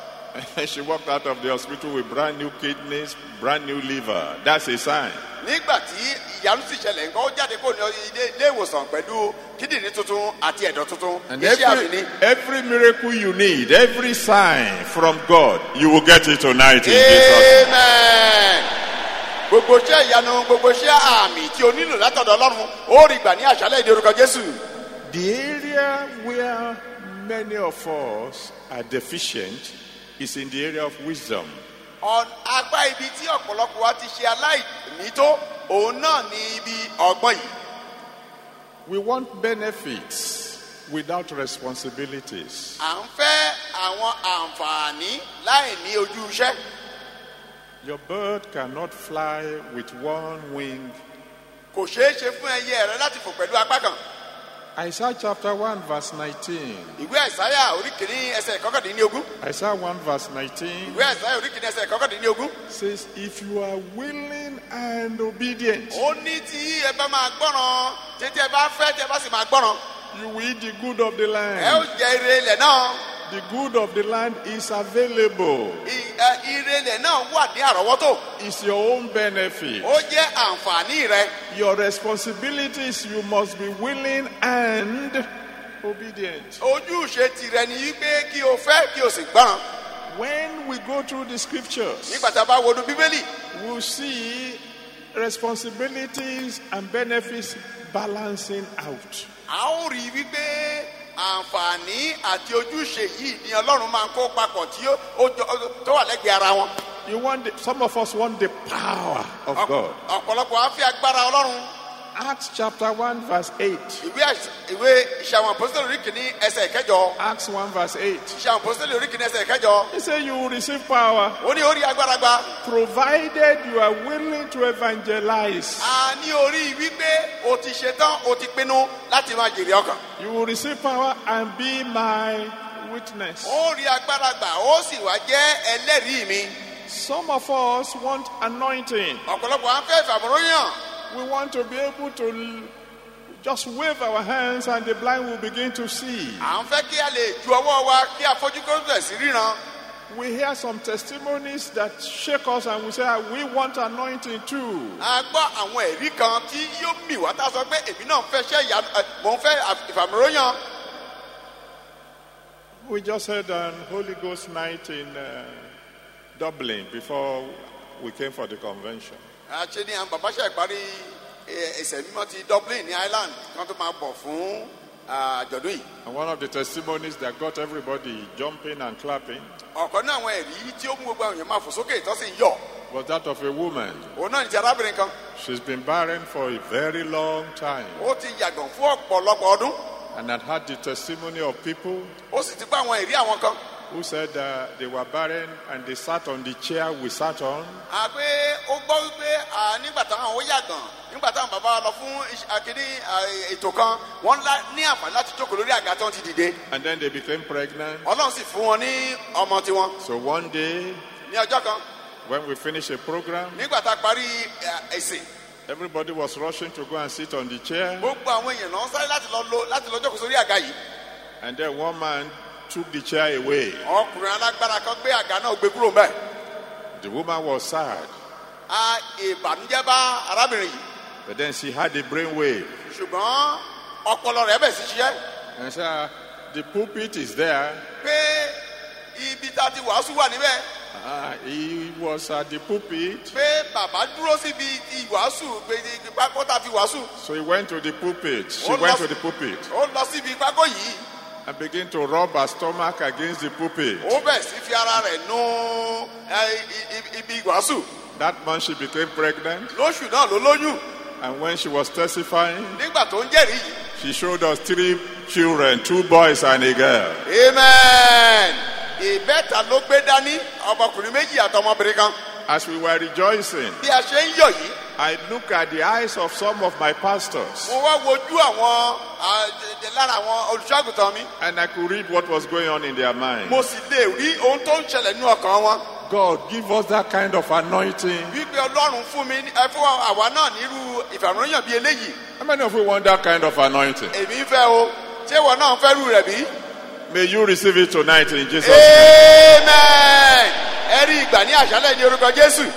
And she walked out of the hospital with brand new kidneys, brand new liver. That's a sign. nígbà tí ìyanu sì ṣẹlẹ̀ nǹkan ó jáde kó ní ilé ìwòsàn pẹ̀lú kíndìnrín tuntun àti ẹ̀dọ̀ tuntun. And iṣẹ́ àmì every, ni. every miracle you need, every sign from God, you will get it tonight in Jesus' name. Amen. gbogbo iṣẹ́ ìyanu gbogbo iṣẹ́ àmì tí o nílò látọ̀dọ̀ Ọlọ́run ó rí gbà ní àṣálẹ́ ìdí orúkọ Jésù. The area where many of us are deficient is in the area of wisdom. Ọ̀n- agbá ibi tí ọ̀pọ̀lọpọ̀ wa ti ṣe aláìní tó òun náà ní ibi ọgbọ́n yìí. We want benefits without responsibilities. À ń fẹ́ àwọn àǹfààní láì ní ojú iṣẹ́. Your bird cannot fly with one wing. Kò ṣeé ṣe fún ẹyẹ rẹ láti fò pẹ̀lú apá kan. Isaiah chapter one verse nineteen. Ìwé Àìsáyà orí kìíní ẹsẹ̀ kọkàndínlógún. Isaiah one verse nineteen Ìwé Àìsáyà orí kìíní ẹsẹ̀ kọkàndínlógún. says, if you are willing and obedient, Ó ní tí ẹ bá máa gbọ́ràn, títí ẹ bá fẹ́ tí ẹ bá sì máa gbọ́ràn. you will eat the good of the Ẹ ó land. jẹ ire ilẹ̀ náà. The good of the land is available. I- ẹ, Ire ilẹ̀ náà wà ní àrọ́wọ́tò. It's your own benefit. Ó jẹ́ àǹfààní rẹ. Your responsibility is you must be willing and obedient. Ojúṣe tirẹ̀ ni wípé kí o fẹ́ kí o sì gbọ́ràn. When we go through the scriptures, Nígbà tá a bá wọnú Bíbélì, we'll see responsibilities and benefits balancing out. a ó rí i wípé àǹfààní àti ojúṣe yìí ni Ọlọ́run máa ń kó papọ̀ tí ó- ó jọ- tó wà lẹ́gbẹ̀ẹ́ ara wọn. You want the, some of us want the power of Ọ̀p- God. Ọ̀pọ̀lọpọ̀ á fi agbára Ọlọ́run. Acts chapter one verse eight. Ìwé Àìs- ìwé Ìṣàwọn Àpọ́sítélì orí kìíní ẹsẹ̀ ìkẹjọ. Acts one verse eight. Ìṣàwọn Àpọ́sítélì orí kìíní ẹsẹ̀ ìkẹjọ. He said you will receive power Ó ní orí agbára gba. provided you are willing to evangelize. A ní orí wípé o ti ṣetán o ti pinnu láti máa jèrè ọkàn. You will receive power and be my witness. Ó rí agbára gbà ó sì wá jẹ́ ẹlẹ́rìí mi. Some of us want anointing. Ọ̀pọ̀lọpọ̀ à ń fẹ́ ìfàmúróyàn. We want to be able to l- just wave our hands and the blind will begin to see. À ń fẹ́ kí a lè ju ọwọ́ wa kí afọ́jú kó bẹ̀ sí ríran. We hear some testimonies that shake us and we say, "Ah, we want anointing too." A gbọ́ àwọn ẹ̀rí kan tí yóò mì wá tá a sọ pé èmi náà ń fẹ́ ṣẹ́ ìyanu ẹ̀, mò ń fẹ́ àf- ìfàmúróyàn. We just had an Holy Ghost night in uh, Dublin before we came for the convention. A ṣe ní àwọn bàbá ṣe ìparí ẹ̀, ẹsẹ̀ mímọ́ ti Dublin ní Ireland kan tó máa bọ̀ fún àjọ̀dún yìí. And one of the testimonies that got everybody jumping and clapping Ọ̀kan náà àwọn ẹ̀rí tí ó mú gbogbo àwọn èèyàn máa fò sókè tó sì ń yọ̀. was that of a woman. Òun náà ní ti arábìnrin kan. She's been barren for a very long time Ó ti yàgàn fún ọ̀pọ̀lọpọ̀ ọdún. and had had the testimony of people Ó sì ti bá àwọn ẹ̀rí àwọn kan. who said uh, they were barren and they sat on the chair we sat on. À pé ó gbọ́ wípé à, nígbà táwọn ó yàgàn nígbà táwọn bàbá wa lọ fún iṣ- àkíní à, ètò kan wọ́n ńlá ní àǹfààní láti jókòó lórí àga tó ń ti dìde. And then they became pregnant. Ọlọ́run sì fún wọn ní ọmọ tiwọn. So one day, Ní ọjọ́ kan when we finished a program, nígbà tá a parí à, ẹ̀sìn everybody was rushing to go and sit on the chair. gbogbo àwọn èèyàn náà sáré láti lọ lo láti lọ jókòó sórí àga yìí. And then one man took the chair away. Ọkùnrin alágbára kan gbé àga náà gbé kúrò mbẹ̀. The woman was sad, A ìbànújẹ́ bá arábìnrin yìí but then she had a brainwave. ṣùgbọ́n ọpọlọ rẹ̀ bẹ̀ sí ṣiṣẹ́ And so uh, the pulpit is there. pé ibi tá a ti wàásù wà níbẹ̀. Uh, he was at the pulpit, Pé bàbá dúró síbi ìwàásù pé pákó tá a fi wàásù. so he went to the pulpit. She Oh, went lost- to the pulpit Ó lọ síbi pákó yìí. and began to rub her stomach against the pulpit. Ó bẹ̀ sí fi ara rẹ̀ nu ẹ, i- i- ibi ìwàásù. That month she became pregnant, Lóṣù náà ló lóyún. and when she was testifying, Nígbà tó ń jẹ́rìí yìí. she showed us three children, two boys and a girl. Amen. Ìbẹ́ta ló gbé dání ọmọkùnrin méjì àtọmọbìnrin kan. As we were rejoicing, Bí a ṣe ń yọ̀ yìí, I looked at the eyes of some of my pastors, mo wá wojú àwọn à, jẹ- lára àwọn olùṣọ́àgùtàn mi. and I could read what was going on in their mind. Mo sì lè rí ohun tó ń ṣẹlẹ̀ nínú ọkàn wọn. God, give us that kind of anointing. Wípé Ọlọ́run fún mi ẹ fún àwa náà nírú ìfàmìlóyàn bíi eléyìí. How many of you want that kind of anointing? Èmi ń fẹ́ o. Ṣé ìwọ náà ń fẹ́ rú rẹ̀ bí? May you receive it tonight in Jesus' name. Amen. Ẹ rí ìgbà ní àṣálẹ̀ ní orúkọ Jésù.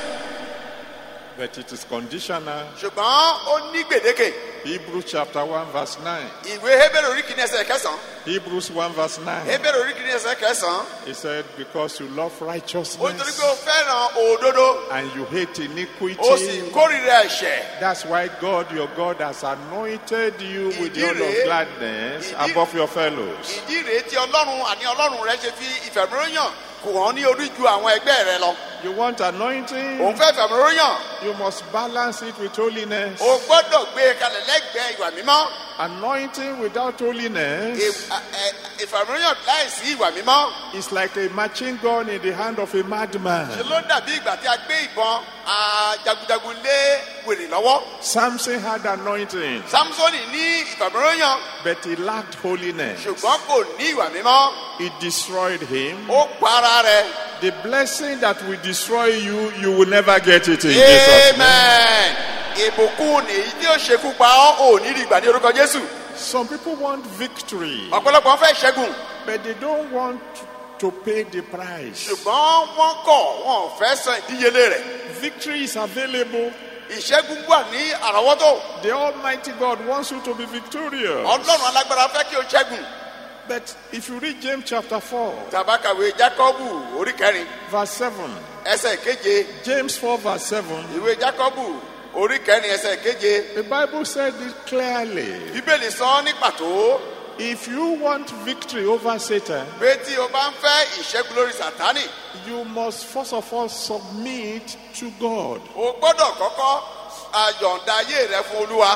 But it is conditional. Ṣùgbọ́n ó ní gbèdéke. Hebrews chapter one verse nine. Ìwé Hébérù orí kìíní ẹsẹ̀ kẹsàn-án. Hebrews one verse nine. Hébérù orí kìíní ẹsẹ̀ kẹsàn-án. He said, because you love Ó torí pé righteousness o fẹ́ràn òdodo. and you hate Ó sì iniquity. kórìíra ẹ̀ṣẹ̀. That's why God, your God, has anointed you with the oil of gladness Ìdí- above your fellows. Ìdí rèé tí Ọlọ́run àní Ọlọ́run rẹ̀ ṣe fi ìfẹ̀mìíràn kù hàn ní orí ju àwọn ẹgbẹ́ rẹ lọ. You want anointing? òun fẹ́ fàmì oróyàn. You must balance it with holiness. o gbọ́dọ̀ gbé e kalẹ̀ lẹ́gbẹ̀ẹ́ ìwà mímọ́. Anointing without holiness ìfàmìíràn láìsí ìwà mímọ́. is like a machine gun in the hand of a madman. ṣe ló dàbí ìgbà tí a gbé ìbọn jagunjagun lé wèrè lọ́wọ́. Samson had anointing, Samsoni ní ìfàmìíràn, but he lacked holiness. ṣùgbọ́n kò ní ìwà mímọ́. It destroyed him. ó para rẹ̀. The blessing that will destroy you, you will never get it in Jesus' name. Amen. ìbùkún nìyí tí ó ṣekú pa ọ́ ò ní rí ìgbà ní orúkọ Jésù. Some people want victory, ọ̀pọ̀lọpọ̀ fẹ́ ṣẹ́gun, but they don't want to pay the price. ṣùgbọ́n wọ́n kọ̀ wọn ò fẹ́ san ìdíyelé rẹ̀. Victory is available. ìṣẹ́gun wà ní àrọ́wọ́tò. The Almighty God wants you to be victorious. Ọlọ́run alágbára fẹ́ kí o ṣẹ́gun. But if you read James chapter four, tàbákàwé Jákọ́bù orí kẹrin verse seven, ẹsẹ̀ keje. James four verse seven, ìwé Jákọ́bù orí kẹrin ẹsẹ̀ keje. the Bible said it clearly. Bíbélì sọ ní pàtó If you want victory over Satan, pé tí o bá ń fẹ́ ìṣẹ́gun lórí Sátánì, you must first of all submit to God. o gbọ́dọ̀ kọ́kọ́ àyọ̀ǹda ayé rẹ fún Olúwa.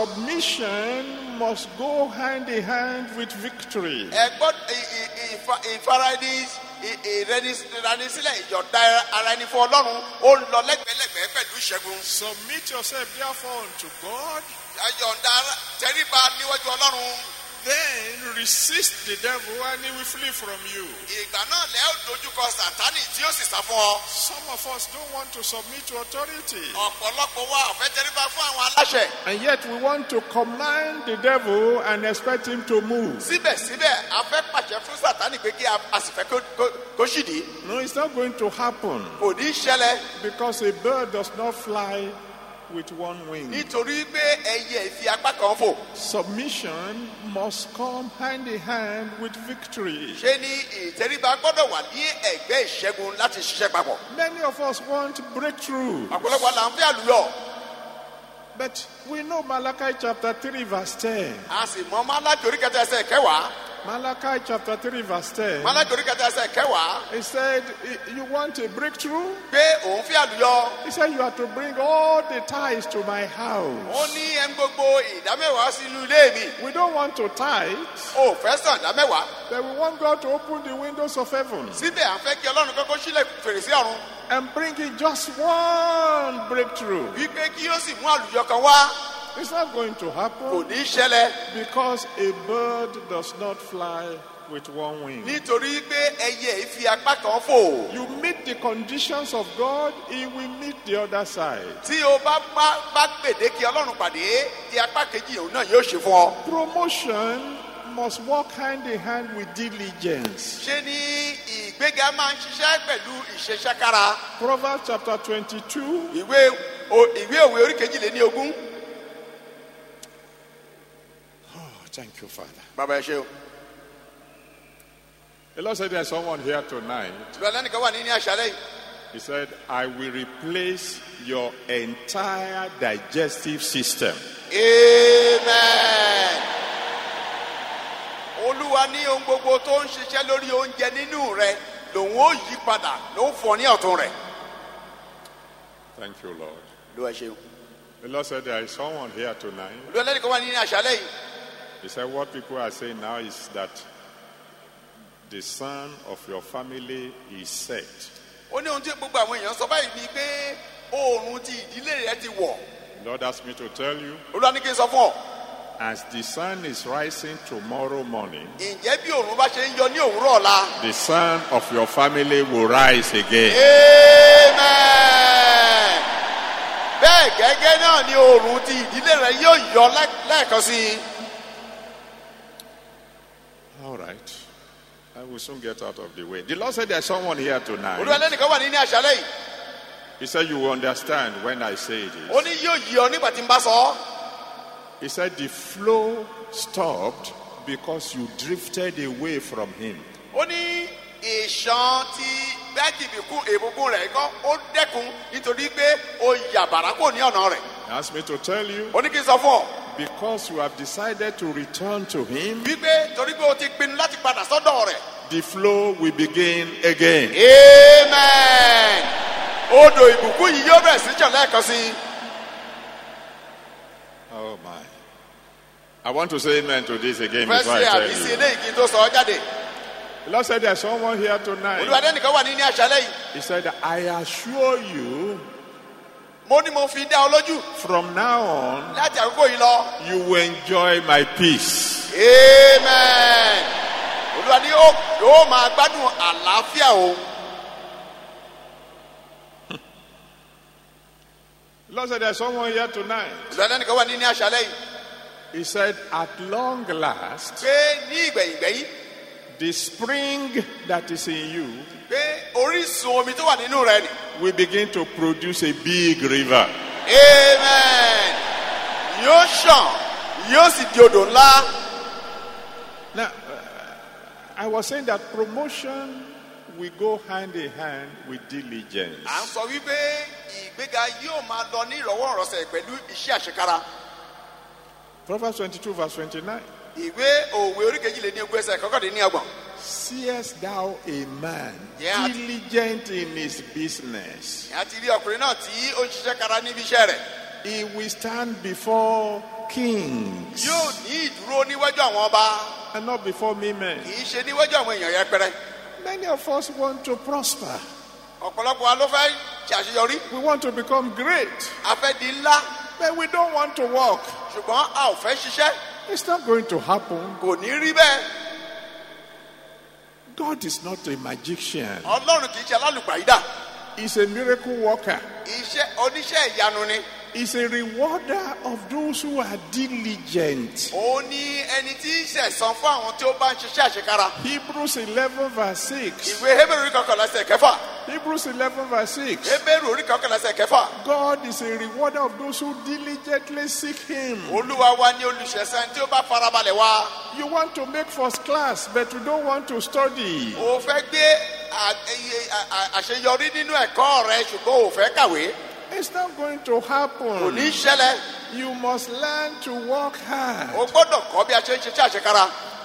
Submission must go hand in hand with victory. ẹ gbọ́dọ̀ ìfaradì ìranisílẹ̀ ìyọ̀ǹda ara ẹni fún Ọlọ́run ó ń lọ lẹ́gbẹ̀lẹ́gbẹ̀ pẹ̀lú ìṣẹ́gun. Submit yourself therefore unto God, àyọ̀ǹda tẹríba níwájú Ọlọ́run. then resist the devil and he will flee from you. ìgbà náà lẹ́ ò dojúkọ Sátánì tí ó sì sá fún ọ. Some of us don't want to submit to authority, ọ̀pọ̀lọpọ̀ wa ò fẹ́ tẹríba fún àwọn aláṣẹ. and yet we want to command the devil and expect him to move. síbẹ̀síbẹ̀ a fẹ́ pàṣẹ fún Sátánì pé kí a sì fẹ́ kó- kó- kó ṣìdí. No, it's not going to happen, kò ní í ṣẹlẹ̀ because a bird does not fly with one wing. nítorí pé ẹyẹ ìfi apá kan fò. Submission must come hand in hand with victory. ṣé ní ìtẹríba gbọ́dọ̀ wà ní ẹ̀gbẹ́ ìṣẹ́gun láti ṣiṣẹ́ papọ̀. Many of us want breakthrough, ọ̀pọ̀lọpọ̀ là ń fẹ́ àlùyọ. but we know Malachi chapter three verse ten. a sì mọ Málákì orí kẹta ẹsẹ̀ kẹwàá. Malachi chapter three verse ten. Málákì orí kẹta ẹsẹ̀ kẹwàá. He said, you want a breakthrough? pé òun fẹ́ àlùyọ. He said, you have to bring all the tithes to my ó house. ní ẹn gbogbo ìdámẹ́wàá sínú ilé mi. We don't want to tithe, ó fẹ́ san ìdámẹ́wàá. but we want God to open the windows of heaven síbẹ̀ à ń fẹ́ kí Ọlọ́run kọ́kọ́ sílẹ̀ fèrèsé ọ̀run. and bring in just one breakthrough. wípé kí ó sì mú àlùyọ kan wá. It's not going to kò happen ní í ṣẹlẹ̀. because a bird does not fly with one wing. nítorí pé ẹyẹ ìfi apá kan fò. You meet the conditions of God, He will meet the other side. tí o bá bá bá gbèdéke Ọlọ́run pàdé tí apá kejì òun náà yóò ṣe fún ọ. Promotion must walk hand in hand with diligence. ṣé ní ìgbéga máa ń ṣiṣẹ́ pẹ̀lú ìṣeṣẹ́kára. Proverbs chapter twenty-two, ìwé o- ìwé òwe orí kejìléní ogún. oh, thank you, Father. bàbá ẹ ṣe o. The Lord said there's someone here tonight. ìtura lẹ́nìkan wà ní ní àṣálẹ́ yìí. He said, I will replace your entire digestive system. amen. olúwa ní ohun gbogbo tó ń ṣiṣẹ́ lórí oúnjẹ nínú rẹ lòun ó yí padà ló ń fọ ní ọ̀tún rẹ̀. Thank you, Lord. ló ẹ ṣeun. The Lord said there is someone here tonight. ìtura lẹ́nìkan wà ní ní àṣálẹ́ yìí. He said, what people are saying now is that the son of your family is set. ó ní ohun tí gbogbo àwọn èèyàn sọ báyìí ni pé oòrùn ti ìdílé rẹ ti wọ̀. The Lord asked me to tell you, olúwa ní kí n sọ fún ọ. as the sun is rising tomorrow morning, ǹjẹ́ bí oòrùn bá ṣe ń yọ ní òwúrọ̀ ọ̀la. the son of your family will rise again. amen. bẹ́ẹ̀ gẹ́gẹ́ náà ni oòrùn ti ìdílé rẹ yóò yọ lẹ́- lẹ́ẹ̀kan sí i. All right. I will soon get out of the way. The Lord said there's someone here olúwa tonight. lẹ́nìkan wà ní ní àṣálẹ́ yìí. He said you will understand when I say ó this. ní yóò yí ọ nígbà tí n bá sọ ọ́. He said the flow stopped because you drifted away from him. ó ní ìṣàn ti bẹ́ẹ̀kì ìbìkún èbùkún rẹ̀ kọ́ ó dẹ́kun nítorí pé ó yàbàrá kò ní ọ̀nà rẹ̀. He asked me to tell you, ó ní kí n sọ fún ọ. because you have decided to return to him, wípé torí pé o ti pinnu láti padà sọ́dọ̀ rẹ̀. the flow will begin again. Amen. Odò ìbùkún yìí yóò bẹ̀rẹ̀ sí jàn lẹ́ẹ̀kan sí i. Oh my. I want to say amen to this again Fẹ́ before I ṣe tell àbí sí you. eléyìí kí n tó sọ ọ́ jáde. The Lord said there's someone here tonight. Olúwadé nìkan wà ní ní àṣálẹ́ yìí. He said, I assure you, Mo ní mo fi dá ọ lójú from now on, láti àkókò yìí lọ. you will enjoy my peace. Amen. Olúwadé yóò yóò máa gbádùn àlàáfíà o. The Lord said there's someone here tonight. Olúwadé nìkan wà ní ní àṣálẹ́ yìí. He said, at long last, Pé ní ìgbẹ̀yìngbẹ̀yìn the spring that is in you pé orísun omi tó wà nínú rẹ ni. will begin to produce a big river. Amen. Yóò ṣàn, yóò sì di odò ńlá. Now, uh, I was saying that promotion will go hand in hand with diligence. À ń sọ wípé ìgbéga yóò máa lọ ní ìrọ̀wọ́ ìrọ̀sẹ̀ pẹ̀lú iṣẹ́ àṣekára. Proverbs twenty-two verse twenty-nine. Ìwé òwe oríkejìléní ogún ẹsẹ̀ kọ́kàndínní ọgbọ̀n. Seest thou a man Yeah. diligent in his business? Ìyá ti rí ọkùnrin náà tí ó ń ṣiṣẹ́ kára níbi iṣẹ́ rẹ̀. He will stand before kings Yóò ní ìdúró níwájú àwọn ọba. and not before me men. Kì í ṣe níwájú àwọn èèyàn yẹpẹrẹ. Many of us want to prosper. Ọ̀pọ̀lọpọ̀ wa ló fẹ́ ṣàṣeyọrí. We want to become great, A fẹ́ di ńlá. but we don't want to work. Ṣùgbọ́n a ò fẹ́ ṣiṣẹ́. It's not going to happen. Kò ní rí bẹ́ẹ̀. God is not a magician. Ọlọ́run kì í ṣe alálùpàídà. He's a miracle worker. Iṣẹ́ oníṣẹ́ ìyanu ni. He's a rewarder of those who are diligent. Ó ní ẹni tí í ṣẹ̀san fún àwọn tí ó bá ń ṣiṣẹ́ àṣekára. Hebrews eleven verse six. Ìwé Hébérù orí kọkànlá ẹsẹ̀ kẹfà. Hebrews eleven verse six. Hébérù orí kọkànlá ẹsẹ̀ kẹfà. God is a rewarder of those who diligently seek Him. Olúwa wa ní olùṣẹ̀san tí ó bá farabalẹ̀ wá. You want to make first class, but you don't want to study. O fẹ́ gbé à- iye- à- à- àṣeyọrí nínú ẹ̀kọ́ rẹ ṣùgbọ́n o fẹ́ kàwé. It's not going to Kò happen. ní ṣẹlẹ̀. You must learn to work hard. O gbọ́dọ̀ kọ́ bí a ṣe ń ṣiṣẹ́ àṣekára.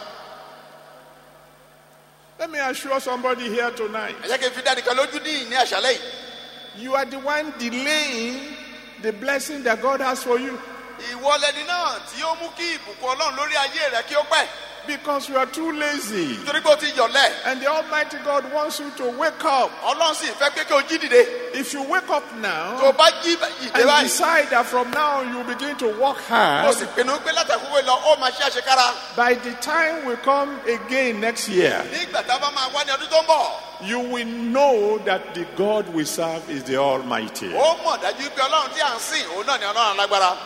Let me assure somebody here tonight. Ẹ jẹ́ kí n fi dá nìkan lójú ní ìní àṣálẹ́ yìí. You are the one delaying the blessing that God has for you Ìwọ lẹni náà tí ó mú kí ìbùkún Ọlọ́run lórí ayé rẹ kí ó pẹ́. because you are too lazy. Nítorí pé o ti yọ̀lẹ̀. And the Almighty God wants you to wake up. Ọlọ́run sì fẹ́ pé kí o jí dìde. If you wake up Tó o now bá jí ìdè and báyìí. decide that from now on you begin to work Mo hard, sì pinnu pé látàkùnkùn lọ ó máa ṣe àṣekára. by the time we come again next year, Nígbà tá a bá máa wá ní ọdún tó ń bọ̀. you will know that the God we serve is the Almighty. Ó mọ̀ dájú pé Ọlọ́run tí à ń sìn òun náà ni Ọlọ́run alágbára.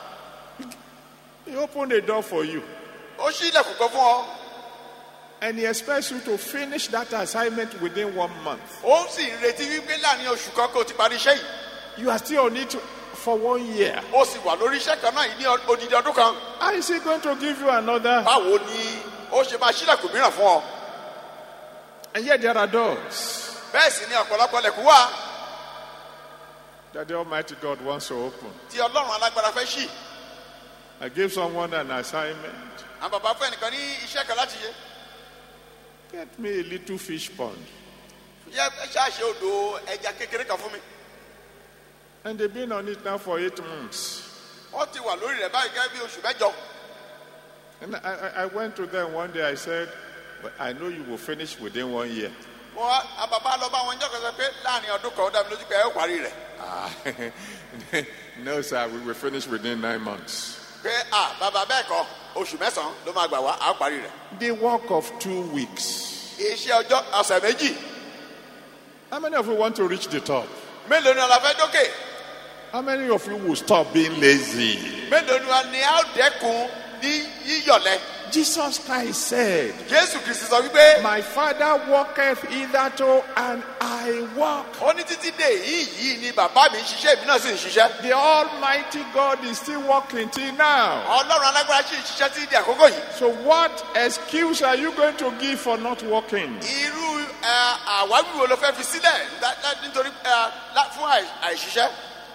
He opened a door for you Ó ṣí ilẹ̀kùn kan fún ọ. and He expects you to finish that assignment within one month. Ó sì ń retí wípé láàrin oṣù kan kó o ti parí iṣẹ́ yìí. You are still on it for one year. Ó sì wà lórí iṣẹ́ kan náà yìí ní odidi ọdún kan. How is He going to give you another? Báwo ni ó ṣe máa ṣílẹ̀kùn mìíràn fún ọ? And yet there are doors Bẹ́ẹ̀ sì ni ọ̀pọ̀lọpọ̀ ilẹ̀kùn wà that the Almighty God wants to open. tí Ọlọ́run alágbára fẹ́ ṣí. I gave someone an assignment. Àwọn bàbá fún ẹnìkan ní iṣẹ́ kan láti ṣe. Get me a little fish pond. Yẹ ṣáàṣe odò ẹja kékeré kan fún mi. And they've been on it now for eight months. Wọ́n ti wà lórí rẹ̀ báyìí gẹ́gẹ́ bí oṣù mẹ́jọ. And I, I, I went to them one day. I said, but I know you will finish within one year. Wọ́n wá àwọn bàbá lọ bá wọn jọ́ kan sọ pé láàrin ọdún kan ó dá mi lójú pé ẹ ó parí rẹ̀. Ah, no, sir, we will finish within nine months. Pé à bàbá bẹ́ẹ̀ kọ́ oṣù mẹ́sàn-án ló máa gbà wá à ó parí rẹ̀. The work of two weeks. Iṣẹ́ ọjọ́ ọ̀sẹ̀ méjì. How many of you want to reach the top? Mélòó ni ọ̀la fẹ́ dókè? How many of you will stop being lazy? Mélòó ni ni a ó dẹ́kun ní yíyọ̀lẹ̀? Jesus Christ said, Jésù Kristi sọ wípé my Father walketh hitherto and I walk. ó ní títí dé èyí yìí ni bàbá mi ń ṣiṣẹ́ èmi náà sì ń ṣiṣẹ́. The Almighty God is still working till now. Ọlọ́run alágbára sì ń ṣiṣẹ́ tí di àkókò yìí. So what excuse are you going to give for not working? Irú ẹ, àwáwí wo ló fẹ́ fi sílẹ̀ lá- lá- nítorí ẹ, lá- fún àì- àìṣiṣẹ́?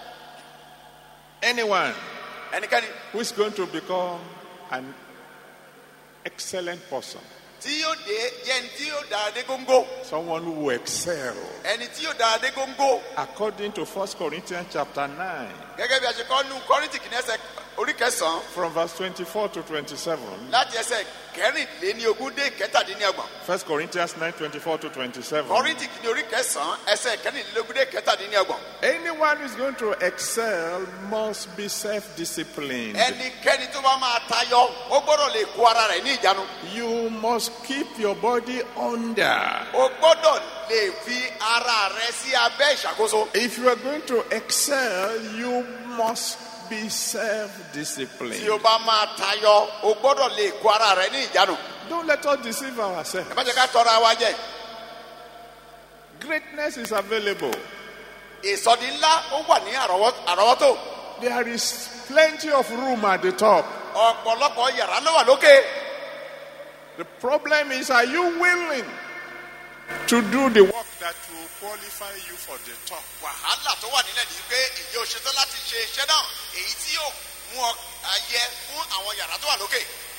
Anyone Ẹnikẹ́ni who is going to become an excellent person, tí yóò dé jẹ́ ẹni tí yóò dára dé góńgó. Someone who will excel. Ẹni tí yóò dára dé góńgó. According to First Corinthians chapter nine, Gẹ́gẹ́ bí a ṣe kọ́ nínú Kọ́ríńtì kìíní ẹsẹ̀ orí kẹsàn-án from verse twenty-four to twenty-seven. láti ẹsẹ̀ kẹrìnléníogún dé kẹtàdínlọ́gbọ̀n. First Corinthians nine, twenty-four to twenty-seven. Kọ́ríńtì kìíní orí kẹsàn-án ẹsẹ̀ kẹrìnlélógún dé kẹtàdínlọ́gbọ̀n. Anyone who is going to excel must be self-disciplined. Ẹnikẹ́ni tó bá máa tayọ, ó gbọ́dọ̀ lè kó ara rẹ̀ ní ìjánu. You must keep your body under. O gbọ́dọ̀ lè fi ara rẹ̀ sí abẹ́ ìṣàkóso. If you are going to excel, you must be Tí self-disciplined. o bá máa tayọ, o gbọ́dọ̀ lè kó ara rẹ̀ ní ìjánu. Don't let us deceive ourselves. Ẹ má jẹ́ ká tọra wa jẹ. Greatness is available. Ìsọdi ńlá ó wà ní àrọ́wọ́- àrọ́wọ́tó. There is plenty of room at the top. Ọ̀pọ̀lọpọ̀ yàrá ló wà lókè. The problem is, are you willing to do the work that will qualify you for the top? Wàhálà tó wà nílẹ̀ ní pé ìjẹ́ o ṣetán láti ṣe iṣẹ́ náà èyí tí yóò mú ọ ayẹ fún àwọn yàrá tó wà lókè.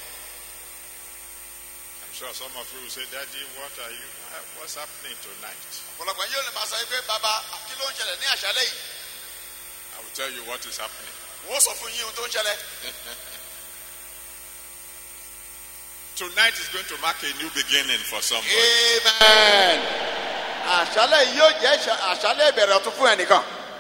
I'm sure some of you will say, Daddy, what are you, what's happening tonight? Ọ̀pọ̀lọpọ̀ yóò lè máa sọ pé bàbá kí ló ń ṣẹlẹ̀ ní àṣálẹ́ yìí. I will tell you what is happening. Wọ́n sọ fún yín ohun tó ń ṣẹlẹ̀. Tonight is going to mark a new beginning for somebody. Amen. Àṣálẹ́ yìí yóò jẹ́ ṣa- àṣálẹ́ ìbẹ̀rẹ̀ ọ̀tun fún ẹnìkan.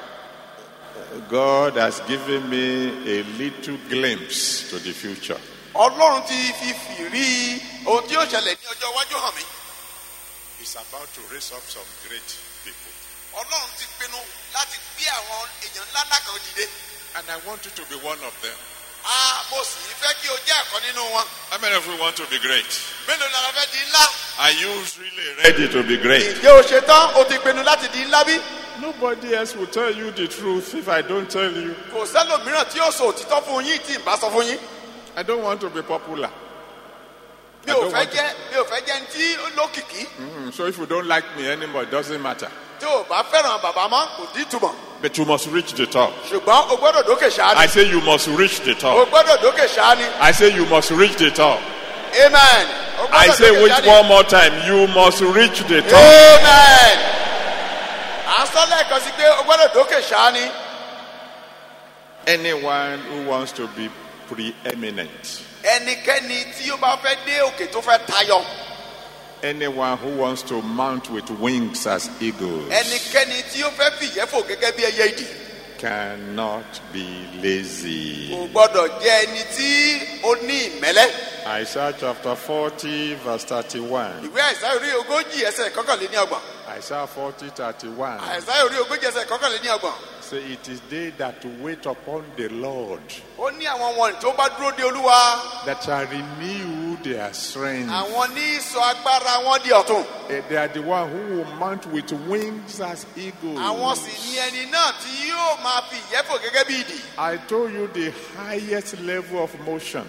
God has given me a little glimpse to the future. Ọlọ́run ti fi fìrí ohun tí yóò ṣẹlẹ̀ ní ọjọ́ iwájú hàn mí. He's about to raise up some great people. Ọlọ́run ti pinnu láti gbé àwọn èèyàn ńlá ńlá kan dìde. And I want you to be one of them. A mo sì fẹ́ kí o jẹ́ ẹ̀kọ́ nínú wọn. How many of you want to be great? Mélòó ni a fẹ́ di ńlá? Are you really ready to be great? Ǹjẹ́ o ṣetán o ti pinnu láti di ńlá bí? Nobody else will tell you the truth if I don't tell you. Kò sẹ́lòmíràn tí yóò sọ òtítọ́ fún yín tí ì bá sọ fún yín. I don't want to be popular. Mi ò fẹ́ jẹ́ mi ò fẹ́ jẹ́ ní tí ó lókìkí. Mm, so if you don't like me anymore, it doesn't matter. Tí o bá fẹ́ràn bàbá mọ́ kò dín túmọ̀. But you must reach the top. Ṣùgbọ́n o gbọ́dọ̀ dókè ṣáá I ni. say you must reach the O top. gbọ́dọ̀ dókè ṣáá ni. I say you must reach the top. Amen. O I gbọ́dọ̀ say dókè which ṣáá ni. one more time, you must reach the top. Amen. À ń sọ lẹ́ẹ̀kan sí pé o gbọ́dọ̀ dókè ṣáá ni. Anyone who wants to be preeminent, Ẹnikẹ́ni tí ó bá fẹ́ dé òkè tó fẹ́ tayọ. anyone who wants to mount with wings as eagles, Ẹnikẹ́ni tí ó fẹ́ fìyẹ́fò gẹ́gẹ́ bí ẹyẹ idì. cannot be lazy. Kò gbọ́dọ̀ jẹ́ ẹni tí ó ní ìmẹ́lẹ́. Isaiah chapter forty, verse thirty-one. Ìwé Àìsáyà orí ogójì ẹsẹ̀ kọkànléní ọgbọ̀n. Isaiah forty, thirty-one. Àìsáyà orí ogójì ẹsẹ̀ kọkànléní ọgbọ̀n. Say, it is they that wait upon the Lord Ó ní àwọn wọ̀nyí tó bá dúró de Olúwa. that shall renew their strength. Àwọn ní sọ agbára wọn di ọ̀tun. Eh, They are the one who will mount with wings as eagles. Àwọn sì ní ẹni náà tí yóò máa fi ìyẹ́fò gẹ́gẹ́ bí idì. I told you the highest level of motion.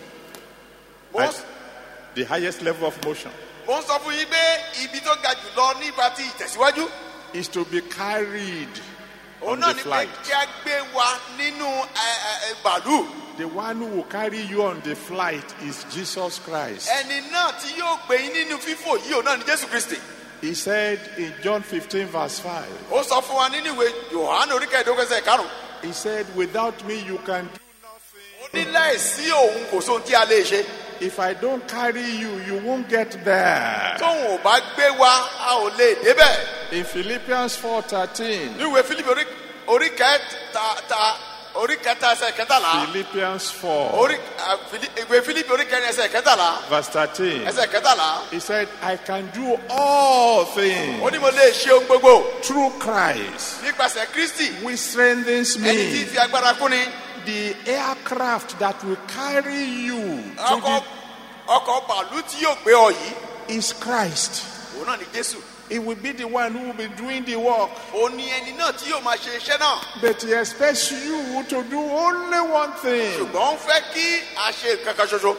Mo I- ń- the highest level of motion Mo ń sọ fún yín pé ibi tó ga jù lọ nípa ti ìtẹ̀síwájú. is to be carried on Òun náà the ni pé flight. kí a gbé wa nínú ẹ, ẹ, ẹ, bàálù. The one who will carry you on the flight is Jesus Christ. Ẹni náà tí yóò gbé yín nínú fífò yìí òun náà ni Jésù Kristì. He said in John fifteen, verse five, Ó sọ fún wa nínú ìwé Jòhánù orí kẹẹ̀ẹ́dógún ẹsẹ̀ karùn-ún. he said, without me you can do Ó ní láìsí òun kò sóhun tí a lè ṣe. If I don't carry you, you won't get there. Tóun ò bá gbé wa a ò lè débẹ̀. In Philippians four thirteen, Ní ìwé Fílípì orí- orí kẹta ta- orí kẹta ẹsẹ̀ kẹtàlá. Philippians four, Orí à, Fili- ìwé Fílípì orí kẹrin ẹsẹ̀ kẹtàlá. verse thirteen, Ẹsẹ̀ kẹtàlá. he said, I can do all things Ó ní mo lè ṣe ohun gbogbo through Christ, nípasẹ̀ Kristi. which strengthens Ẹni tí me. fi agbára kún ni. The aircraft that will carry you to Ọkọ̀ ọkọ̀ bàálù tí yóò gbé ọ yìí. the, is Christ. Òun náà ni Jésù. He will be the one who will be doing the work. Òun ni ẹni náà tí yóò máa ṣe iṣẹ́ náà. But he expects you to do only one thing. Ṣùgbọ́n ó ń fẹ́ kí a ṣe nǹkan kan ṣoṣo.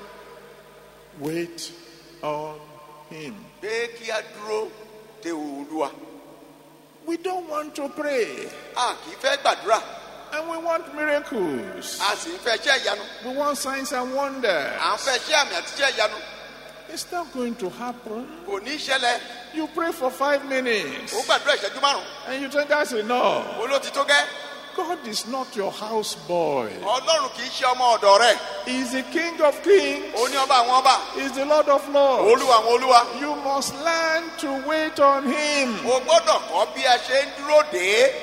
Wait on him. Pé kí a dúró de Olúwa. We don't want to pray. A kì í fẹ́ gbàdúrà. And we want miracles. A sì ń fẹ́ iṣẹ́ ìyanu. We want signs and wonders. À ń fẹ́ iṣẹ́ àmì àti iṣẹ́ ìyanu. It's not going to happen. kò ní ṣẹlẹ̀. You pray for five minutes ó gbàdúrà ìṣẹ́jú márùn-ún. and you think that's enough. ó ló ti tó gẹ́. God is not your house boy. ọlọ́run kì í ṣe ọmọ ọ̀dọ̀ rẹ̀. He is the King of kings. ó ní ọba àwọn ọba. He is the Lord of lords. olúwa àwọn olúwa. You must learn to wait on him. o gbọ́dọ̀ kọ́ bí a ṣe ń dúró dé.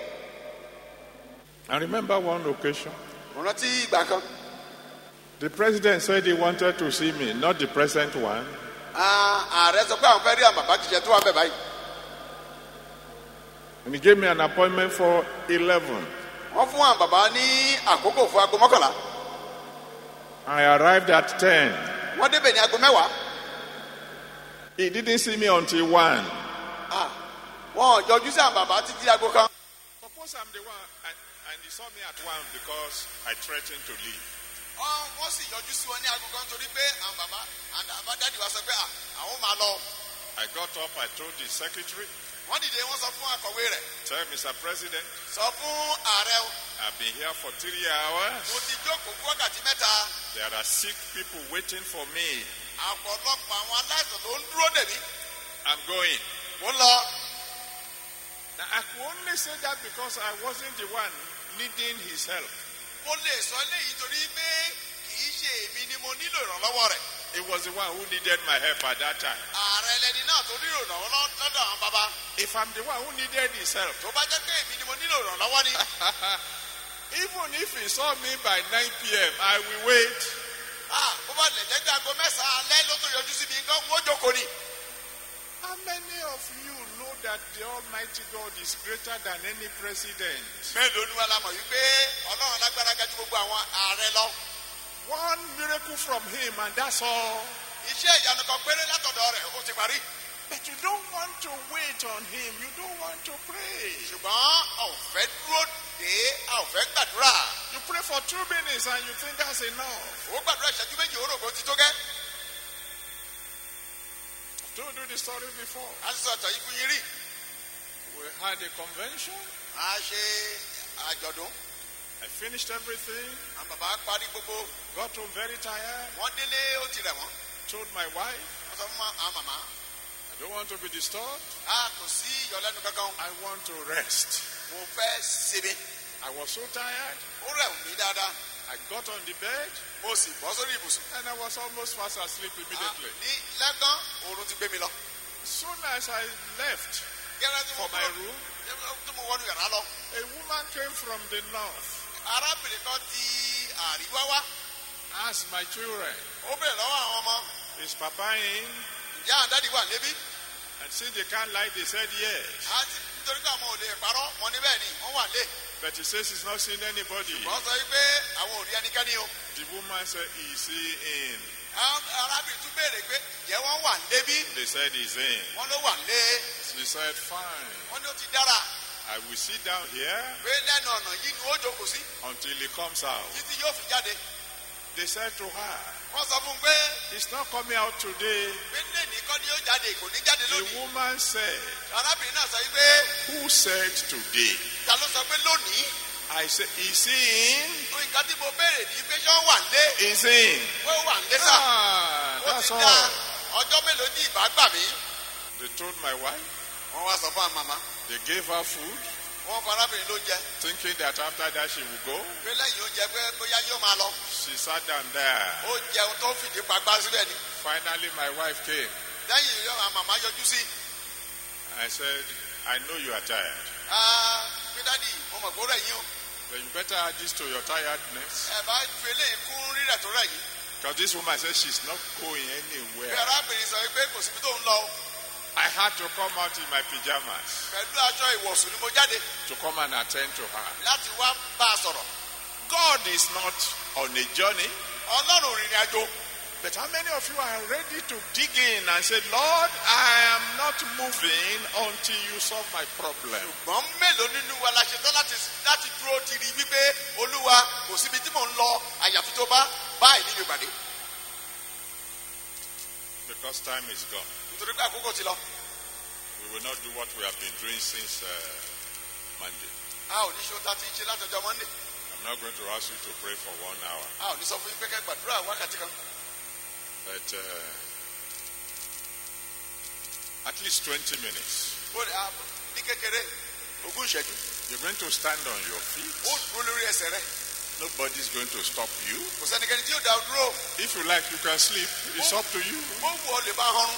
I remember one occasion. mo rántí ìgbà kan. The president said he wanted to see me, not the present one. Ah, ààrẹ sọ pé àwọn fẹ́ rí àwọn bàbá kìí ṣe tó wà bẹ́ẹ̀ báyìí. And he gave me an appointment for eleven. wọ́n fún àwọn bàbá ní àkókò fún aago mọ́kànlá. I arrived at ten. wọ́n débẹ̀ ní aago mẹ́wàá. He didn't see me until one. Ah, wọn ò jọjú sí àwọn bàbá títí aago kan. Suppose I'm the one, and, and he saw me at one because I threatened to leave. Ọ- wọ́n sì yọjú sí wọn ní aago kan torí pé àwọn bàbá àbájáde wa sọ pé ah, àwọn máa lọ. I got up, I told the secretary, wọ́n dìde wọ́n sọ fún akọ̀wé rẹ̀. tell Mister President, sọ fún ààrẹ o. I've been here for three hours. mo ti jókòó fún wákàtí mẹ́ta. There are sick people waiting for me. àpọ̀lọpọ̀ àwọn aláìsàn ló ń dúró dè mí. I'm going. mo ń lọ. Now, I could only say that because I wasn't the one needing his help. mo lè sọ eléyìí torí pé kì í ṣe èmi ni mo nílò ìrànlọ́wọ́ rẹ̀. He was the one who needed my help at that time. ààrẹ ẹlẹ́ni náà tó nílò ìrànlọ́wọ́ lọ́dọ̀ àwọn bàbá. If I'm the one who needed his help, tó bá jẹ́ pé èmi ni mo nílò ìrànlọ́wọ́ ni. even if he saw me by nine p.m., I will wait. Ah, bó bá lè jẹ́ pé aago mẹ́sàn-án alẹ́ ló tó yọjú sí mi nǹkan wọ́n jókòó ni. How many of you know that the Almighty God is greater than any president? mélòó ni wàá la mọ̀ wípé ọlọ́run lágbára ga ju gbogbo àwọn ààrẹ lọ. One miracle from him and that's all. iṣẹ́ ìyanu kan péré látọ̀dọ̀ rẹ̀ ó ti parí. But you don't want to wait on him. You don't want to pray. ṣùgbọ́n a ò fẹ́ dúró dé a ò fẹ́ gbàdúrà. You pray for two minutes and you think that's enough. ó gbàdúrà ìṣẹ́jú méjì ó rò pé ó ti tó gẹ́. I've told you the story before. a ti sọ ọ̀tọ̀ yìí fún yín rí. We had a convention. a ṣe àjọ̀dún. I finished everything. àwọn bàbá parí gbogbo. Got home very tired. wọ́n délé ó ti rẹ̀ wọ́n. Told my wife, wọ́n sọ fún àwọn màmá. I don't want to be disturbed. a kò sí ìyọlẹ́nu kankan. I want to rest. mo fẹ́ sinmi. I was so tired. ó rẹ̀ mí dáadáa. I got on the bed mo sì bọ́ sórí ibùsùn. and I was almost fast asleep Ah, immediately. ní lẹ́gán oorun ti gbé mi lọ. As soon as I left gẹ́gẹ́ tí mo for my room, tí mo wọnú yàrá lọ. a woman came from the north, arábìnrin kan ti àríwá wá. asked my children, ó bèrè lọ́wọ́ àwọn ọmọ. is Papa in? ìyá àdáde wà níbí. And since they can't lie, they said yes. a ti nítorí pé àwọn ò lè parọ́ wọn ní bẹ́ẹ̀ ni wọ́n wà lé. But he says he's not seen anybody. wọ́n sọ wípé àwọn ò rí ẹnikẹ́ni o. The woman said, is he in? Àwọn arábìnrin tún béèrè pé jẹ́ wọ́n wà níbí. They said he's in. wọ́n ló wà lé. She said, fine. wọ́n ní ó ti dára. I will sit down here pé lẹ́nu ọ̀nà yìí ni ó jókòó sí. until he comes out. títí yóò fi jáde. They said to her, wọ́n sọ fún un pé he's not coming out today. pé lẹ́nìí kọ́ ni yóò jáde kò ní jáde The lónìí. woman said, arábìnrin náà sọ wípé who said today? ta ló sọ pé lónìí. I said, is he in? nǹkan tí mo béèrè ní pé ṣé wọ́n wà lé. Is in. pé ó wà lé sà. Ah, ó that's ti dá all. ọjọ́ mélòó ní ìbá gbà mí. They told my wife, wọ́n wá sọ fún àwọn màmá. they gave her food, wọ́n fún arábìnrin lóúnjẹ. thinking that after that she would go. pé lẹ́yìn oúnjẹ pé bóyá yóò máa lọ. She sat down there. ó jẹun tó fìdí pagbá síbẹ̀ ni. Finally, my wife came. lẹ́yìn yóò àwọn màmá yọjú sí. I said, I know you are tired, Ah, pé dádì mo mọ̀ kó rẹ̀ yín o. but you better add this to your tiredness. ẹ bá fi eléyìí kún rírẹ̀ tó rẹ̀ yín. Because this woman said she's not going pé anywhere. arábìnrin sọ pé kò síbi tó ń lọ o. I had to come out in my pajamas pẹ̀lú aṣọ ìwọ̀sùn ni mo jáde to come and attend to her. láti wá bá a sọ̀rọ̀. God is not on a journey. ọlọ́run rìnrìn àjò. But how many of you are ready to dig in and say, Lord, I am not moving until you solve my problem? ṣùgbọ́n mélòó nínú wa la ṣe tán láti láti dúró ti rí wípé olúwa kò síbi tí mò ń lọ àyàfi tó bá báyìí nínú ìpàdé. Because time is gone. nítorí pé àkókò ti lọ. We will not do what we have been doing since uh, Monday. a ò ní ṣe ohun tá a ti ṣe látọjọ́ monday. I'm not going to ask you to pray for one hour. a ò ní sọ fún yín pé kẹ́ gbàdúrà wákàtí kan. But uh, At least twenty minutes. ó lè á ní kékeré ogún ìṣẹ́jú. You're going to stand on your feet. ó dúró lórí ẹsẹ̀ rẹ̀. Nobody's going to stop you. kò sẹ́nikẹ́ni tí yóò dá ọ dúró. If you like, you can sleep. It's up to you. ó wù ọ lè bá ọrùn.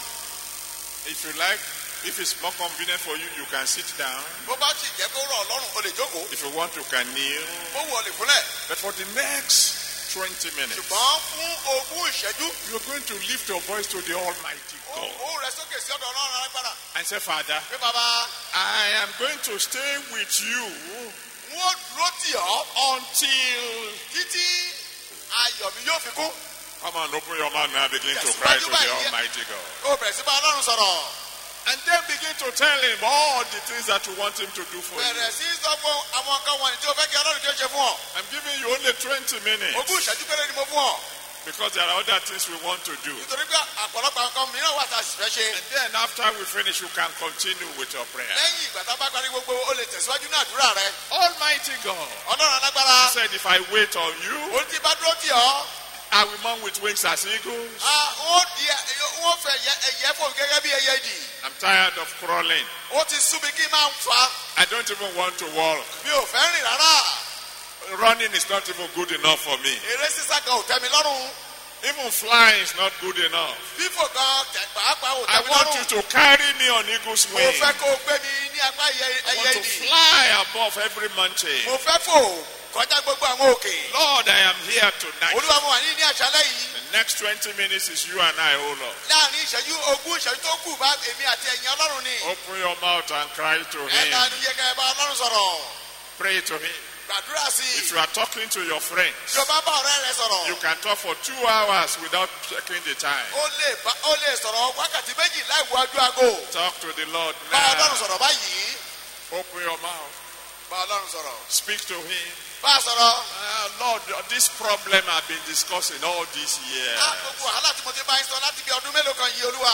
If you like, if it's more convenient for you, you can sit down. bó bá sì jẹ́ kó rọ̀ ọ́ lọ́rùn o lè jókòó. If you want, you can kneel. ó wù ọ lè kúnlẹ̀. But for the next twenty minutes, ṣùgbọ́n fún ogún ìṣẹ́jú. you're going to lift your voice to the Almighty ó God ó rẹ sókè sí ọ̀dọ̀ ọlọ́run alágbára. and say, Father, pé bàbá I am going to stay with you wọ́n dúró tì ọ́ until. títí ayọ̀ mi yóò fi kún. Come on, open your mouth now, begin to cry to the Almighty God. ó bẹ̀rẹ̀ sí bá ọlọ́run sọ̀rọ̀. And then begin to tell him all the things that you want him to do for you. bẹ̀rẹ̀ sí sọ fún àwọn nǹkan wọ̀nyí tí o fẹ́ kí ọlọ́run tí ó ṣe fún ọ. I'm giving you only twenty minutes ogún ìṣẹ́jú péré ni mo fún ọ. because there are other things we want to do. nítorí pé àpọ̀lọpọ̀ nǹkan mìíràn wà tá a sì fẹ́ ṣe. And then after we finish, you can continue with your prayer. lẹ́yìn ìgbà tá a bá parí gbogbo o lè tẹ̀síwájú ní àdúrà rẹ. Almighty God, ọlọ́run alágbára. he said, if I wait on you, ó ti bá dúró tì ọ́. I will mount with wings as eagles. Ah, ó di wọ́n fẹ́ ẹ̀yẹ́ fò gẹ́gẹ́ bí ẹyẹ ìdì. I'm tired of crawling. ó ti sú mi kí n máa fa. I don't even want to walk. mi ò fẹ́ rìn rárá. Running is not even good enough for me. eré sísá kan ò tẹ́ mi lọ́rùn. Even flying is not good enough. fífò kan tẹ̀ pàápàá ò I tẹ́ mi want you lọ́rùn. to carry me on eagle's mo wings. fẹ́ kó o gbé mi ní apá ẹyẹ I ẹyẹ want to ìdì. fly above every mountain. mo fẹ́ fò kọjá gbogbo àwọn òkè. Lord, I am here tonight. olúwa mo wà ní ní àṣálẹ́ yìí. The next twenty minutes is you and I, oh Lord. láàrin ìṣẹ́jú ogún ìṣẹ́jú tó kù bá èmi àti ẹ̀yin ọlọ́run ni. Open your mouth and cry to ẹ̀ka him. ni yẹ ká ẹ bá ọlọ́run sọ̀rọ̀. Pray to him. gbàdúrà sí i. If you are talking to your friends, tí o bá bá ọ̀rẹ́ rẹ sọ̀rọ̀. you can talk for two hours without checking the time. ó lè bá ó lè sọ̀rọ̀ wákàtí méjì láì wo ojú aago. Talk to the Lord bá ọlọ́run now. sọ̀rọ̀ báyìí. Open your mouth. bá ọlọ́run sọ̀rọ̀. Speak to him. bá a sọ̀rọ̀. Ah, Lord, this problem I've been discussing all these years. á gbogbo wàhálà tí mo ti bá yín sọ láti bí ọdún mélòó kan yìí olúwa.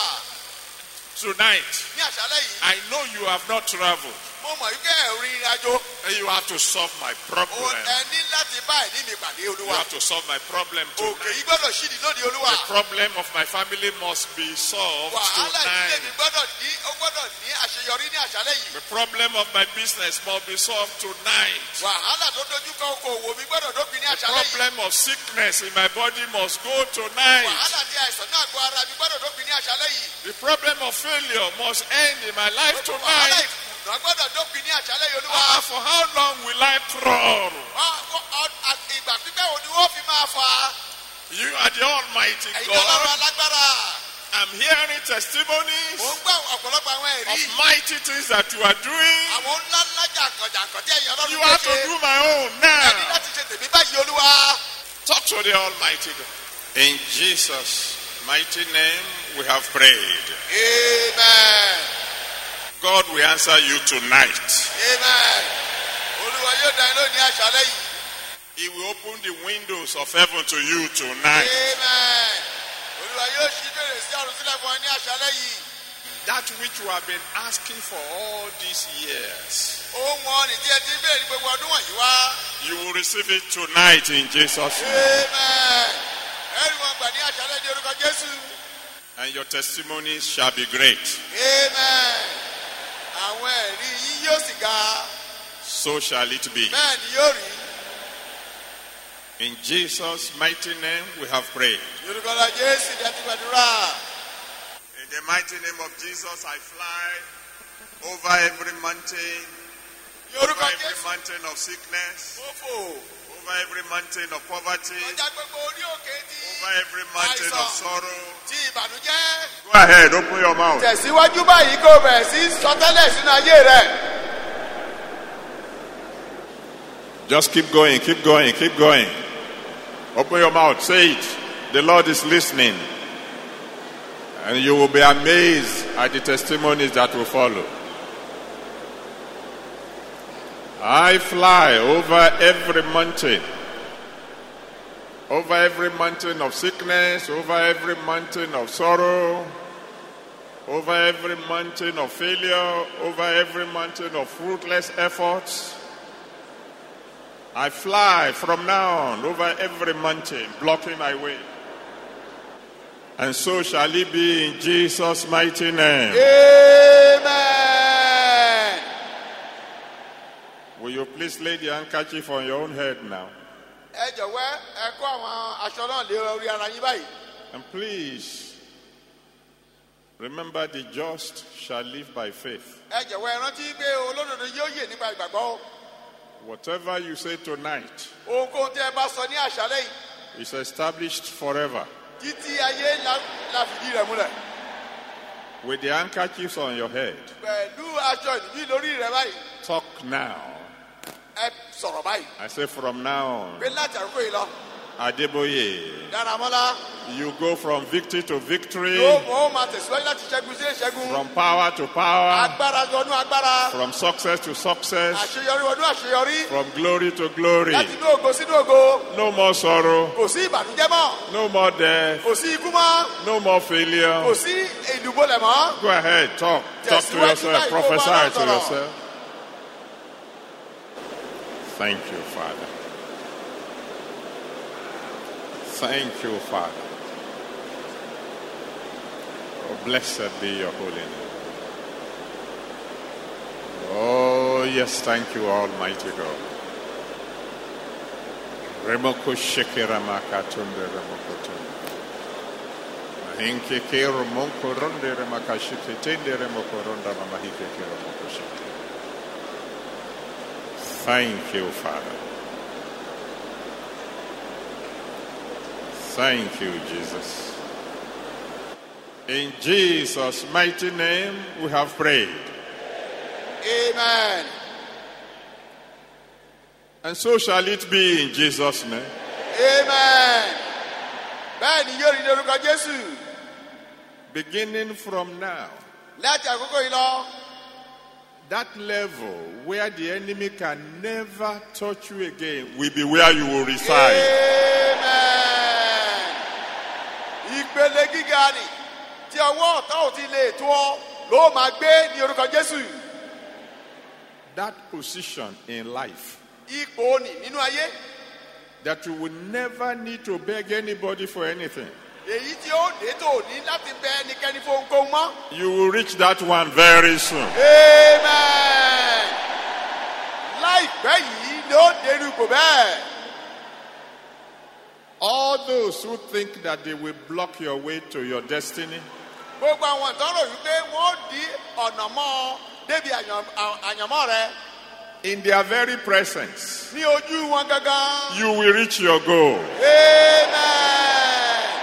Tonight, ní àṣálẹ́ yìí. I know you have not traveled. mo mọ̀ wípé ẹ̀ rí ìrìn àjò. And you have to solve my o problem. ẹ ní láti bá ẹ̀ní mi pàdé You olúwa. have to solve my problem òkè tonight. yìí gbọ́dọ̀ ṣídìí lónìí olúwa. The problem of my family must be solved wàhálà ìdílé mi tonight. gbọ́dọ̀ ní ó gbọ́dọ̀ ní àṣeyọrí ní àṣálẹ́ yìí. The problem of my business must be solved tonight. wàhálà tó dojú kọ okòwò mi gbọ́dọ̀ dópin ní The àṣálẹ́ yìí. problem of sickness in my body must go tonight. wàhálà tí àìsàn náà gbọ́ ara mi gbọ́dọ̀ dópin ní àṣálẹ́ yìí. The problem of failure must end in my life wàhálà tonight. ìkùnà gbọ́dọ̀ dópin ní àṣálẹ́ yìí olúwa. Ah, for how long will I crawl? Wá- wá- ọ- ìgbà pípẹ́ wo ni wọ́n fi máa fa. You are the Almighty ẹ̀yin ọlọ́run God. alágbára. I'm hearing testimonies mò ń gbọ́ ọ̀pọ̀lọpọ̀ àwọn of ẹ̀rí. mighty things that you are doing. àwọn ńlá ńlá jàǹkànjàǹkàn tí ẹ̀yin ọlọ́run You lè have to ṣe. do my own ẹni now. láti ṣe tèmi báyìí olúwa. Talk to the Almighty God. In Jesus' mighty name, we have prayed. amen. God will answer you tonight. amen. olúwa yóò dá iná ní àṣálẹ́ yìí. He will open the windows of heaven to you tonight. amen. olúwa yóò ṣí bèrè sí àrùn sílẹ̀ fún ọ ní àṣálẹ́ yìí. That which you have been asking for all these years, ohun ọ̀nì tí ẹ ti ń bèrè ní gbogbo ọdún wọ̀nyí wá. you will receive it tonight in Jesus' name. amen. ẹ̀rí wọn gbà ní àṣálẹ́ ní orúkọ jésù. And your testimonies shall be great. amen. àwọn ẹ̀rí yín yóò sì ga. So shall it be. bẹ́ẹ̀ ni yóò rí. In Jesus' mighty name, we have prayed. yorùbá jésù ní àti gbàdúrà. In the mighty name of Jesus, I fly over every mountain, over yorùbá every jésù. mountain of sickness, mo fò. over every mountain of poverty, ọjà gbogbo orí òkè tí. over every mountain of sorrow. ti ìbànújẹ́. Go ahead, open your mouth. tẹ̀síwájú báyìí kó o bẹ̀rẹ̀ sí sọtẹ́lẹ̀ sínú ayé rẹ̀. Just keep going, keep going, keep going. Open your mouth, say it. The Lord is listening. And you will be amazed at the testimonies that will follow. I fly over every mountain. Over every mountain of sickness, over every mountain of sorrow, over every mountain of failure, over every mountain of fruitless efforts. I fly from now on over every mountain, blocking my way. And so shall it be in Jesus' mighty name. Amen. Will you please lay the handkerchief on your own head now? Ẹ jọ̀wọ́ ẹ kó àwọn aṣọ náà lé orí ara yín báyìí. And please, remember the just shall live by faith. Ẹ jọ̀wọ́ ẹ rántí pé olódodo yóò yè nípa ìgbàgbọ́. Whatever you say tonight Ohunkóhun tí ẹ bá sọ ní àṣálẹ́ yìí, is established forever. títí ayé la la fìdí rẹ̀ múlẹ̀. With the handkerchiefs on your head, Pẹ̀lú aṣọ ìdíbí lórí rẹ̀ báyìí, talk now. ẹ sọ̀rọ̀ báyìí. I say from now on, Pé láti àkókò yìí lọ, Adeboye, Dáramọ́lá you go from victory to victory, yóò mọ̀ ó máa tẹ̀síwájú láti ṣẹ́gun sí ìṣẹ́gun. from power to power, Agbára wọnú agbára. from success to success, Àṣeyọrí wọnú àṣeyọrí. from glory to glory. Láti inú ògo sínú ògo. No more sorrow, Kò sí ìbànújẹ́ mọ́. no more death, Kò sí ikú mọ́. no more failure. Kò sí ìdúgbòlẹ̀ mọ́. Go ahead, talk. Talk to yourself, prophesy to yourself. Thank you, Father. Thank you, Father. Oh, blessed be your holy name. Oh, yes, thank you, Almighty God. Remoko shekera makatunde remoko tunde. Mahinke kero monko ronde remaka shike tende remoko ronda mamahike kero monko shike. Thank you, Father. Thank you, Jesus. In Jesus' mighty name, we have prayed. Amen. And so shall it be in Jesus' name. Amen. Bẹ́ẹ̀ ni yóò rí ní orúkọ Jésù. Beginning from now, Láti àkókò yìí lọ, that level where the enemy can never touch you again will be where you will reside. Amen. Ìpele gíga ni tí ọwọ́ ọ̀tá ò ti lè tó ọ ló máa gbé ní orúkọ Jésù. That position in life, Ipò ni nínú ayé. that you will never need to beg anybody for anything. Èyí tí ó dé tó ní láti bẹ ẹnikẹ́ni fún ohunkóhun mọ́. You will reach that one very soon. Amen. Láìpẹ́ yìí ló dérú ipò bẹ́ẹ̀. All those who think that they will block your way to your destiny, Gbogbo àwọn ìtọ́rọ̀ yìí pé wọ́n di ọ̀nà mọ́ ọ débi àyàn- à- àyànmọ́ rẹ. in their very presence, Ní ojú wọn gangan. you will reach your goal. Amen.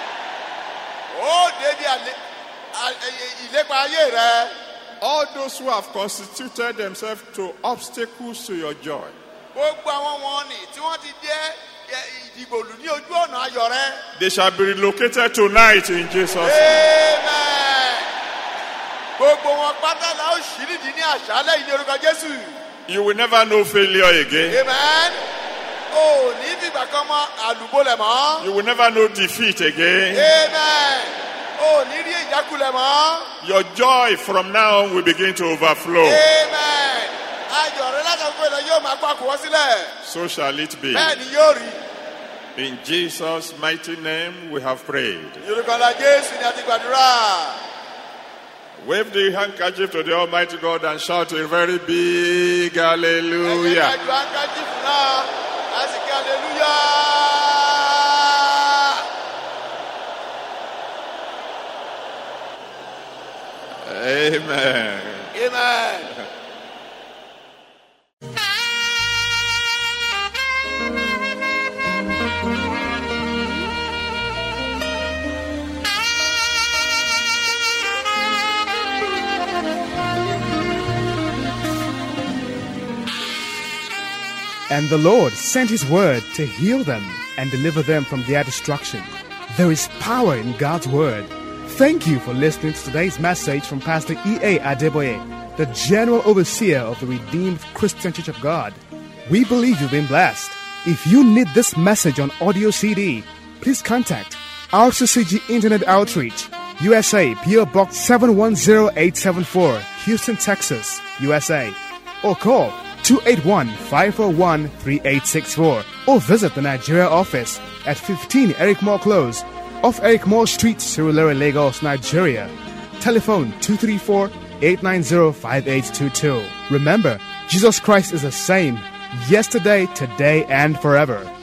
Ó débi àlè- à- ìlépa ayé rẹ. All those who have constituted themselves to obstacles to your joy, Gbogbo àwọn wọn ni tí wọ́n ti jẹ́ ẹ, ìdìbòlù ní ojú ọ̀nà ayọ̀ rẹ. they shall be relocated tonight in Jesus' name. Amen. Gbogbo wọn pátá la ó ṣì nídìí ní àṣálẹ́ yìí ní orúkọ Jésù. You will never know failure again. Amen. O ní fìgbà kan mọ àlùbọ́lẹ̀ mọ́. You will never know defeat again. Amen. O ní rí ìjákulẹ̀ mọ́. Your joy from now on will begin to overflow. Amen. Ayọ̀ rẹ látàkùn ìlọ yóò máa pa kùwọ́ sílẹ̀. So shall it be. Bẹ́ẹ̀ ni yóò rí. In Jesus' mighty name we have prayed. Yorùbá la Jésù ni a ti gbàdúrà. Wave the handkerchief to the Almighty God and shout a very big Ẹ̀jẹ̀ hallelujah. ká ju handkerchief náà, a sì kí hallelujah. Amen. Amen. And the Lord sent his word to heal them and deliver them from their destruction. There is power in God's word. Thank you for listening to today's message from Pastor E A Adeboye, the General Overseer of the Redeemed Christian Church of God. We believe you've been blessed. If you need this message on audio C D, please contact R C C G Internet Outreach, U S A, P O Box seven one zero eight seven four, Houston, Texas, U S A, or call two eight one, five four one, three eight six four, or visit the Nigeria office at fifteen Eric Moore Close, off Eric Moore Street, Surulere, Lagos, Nigeria. Telephone two three four, eight nine zero, five eight two two. Remember, Jesus Christ is the same yesterday, today, and forever.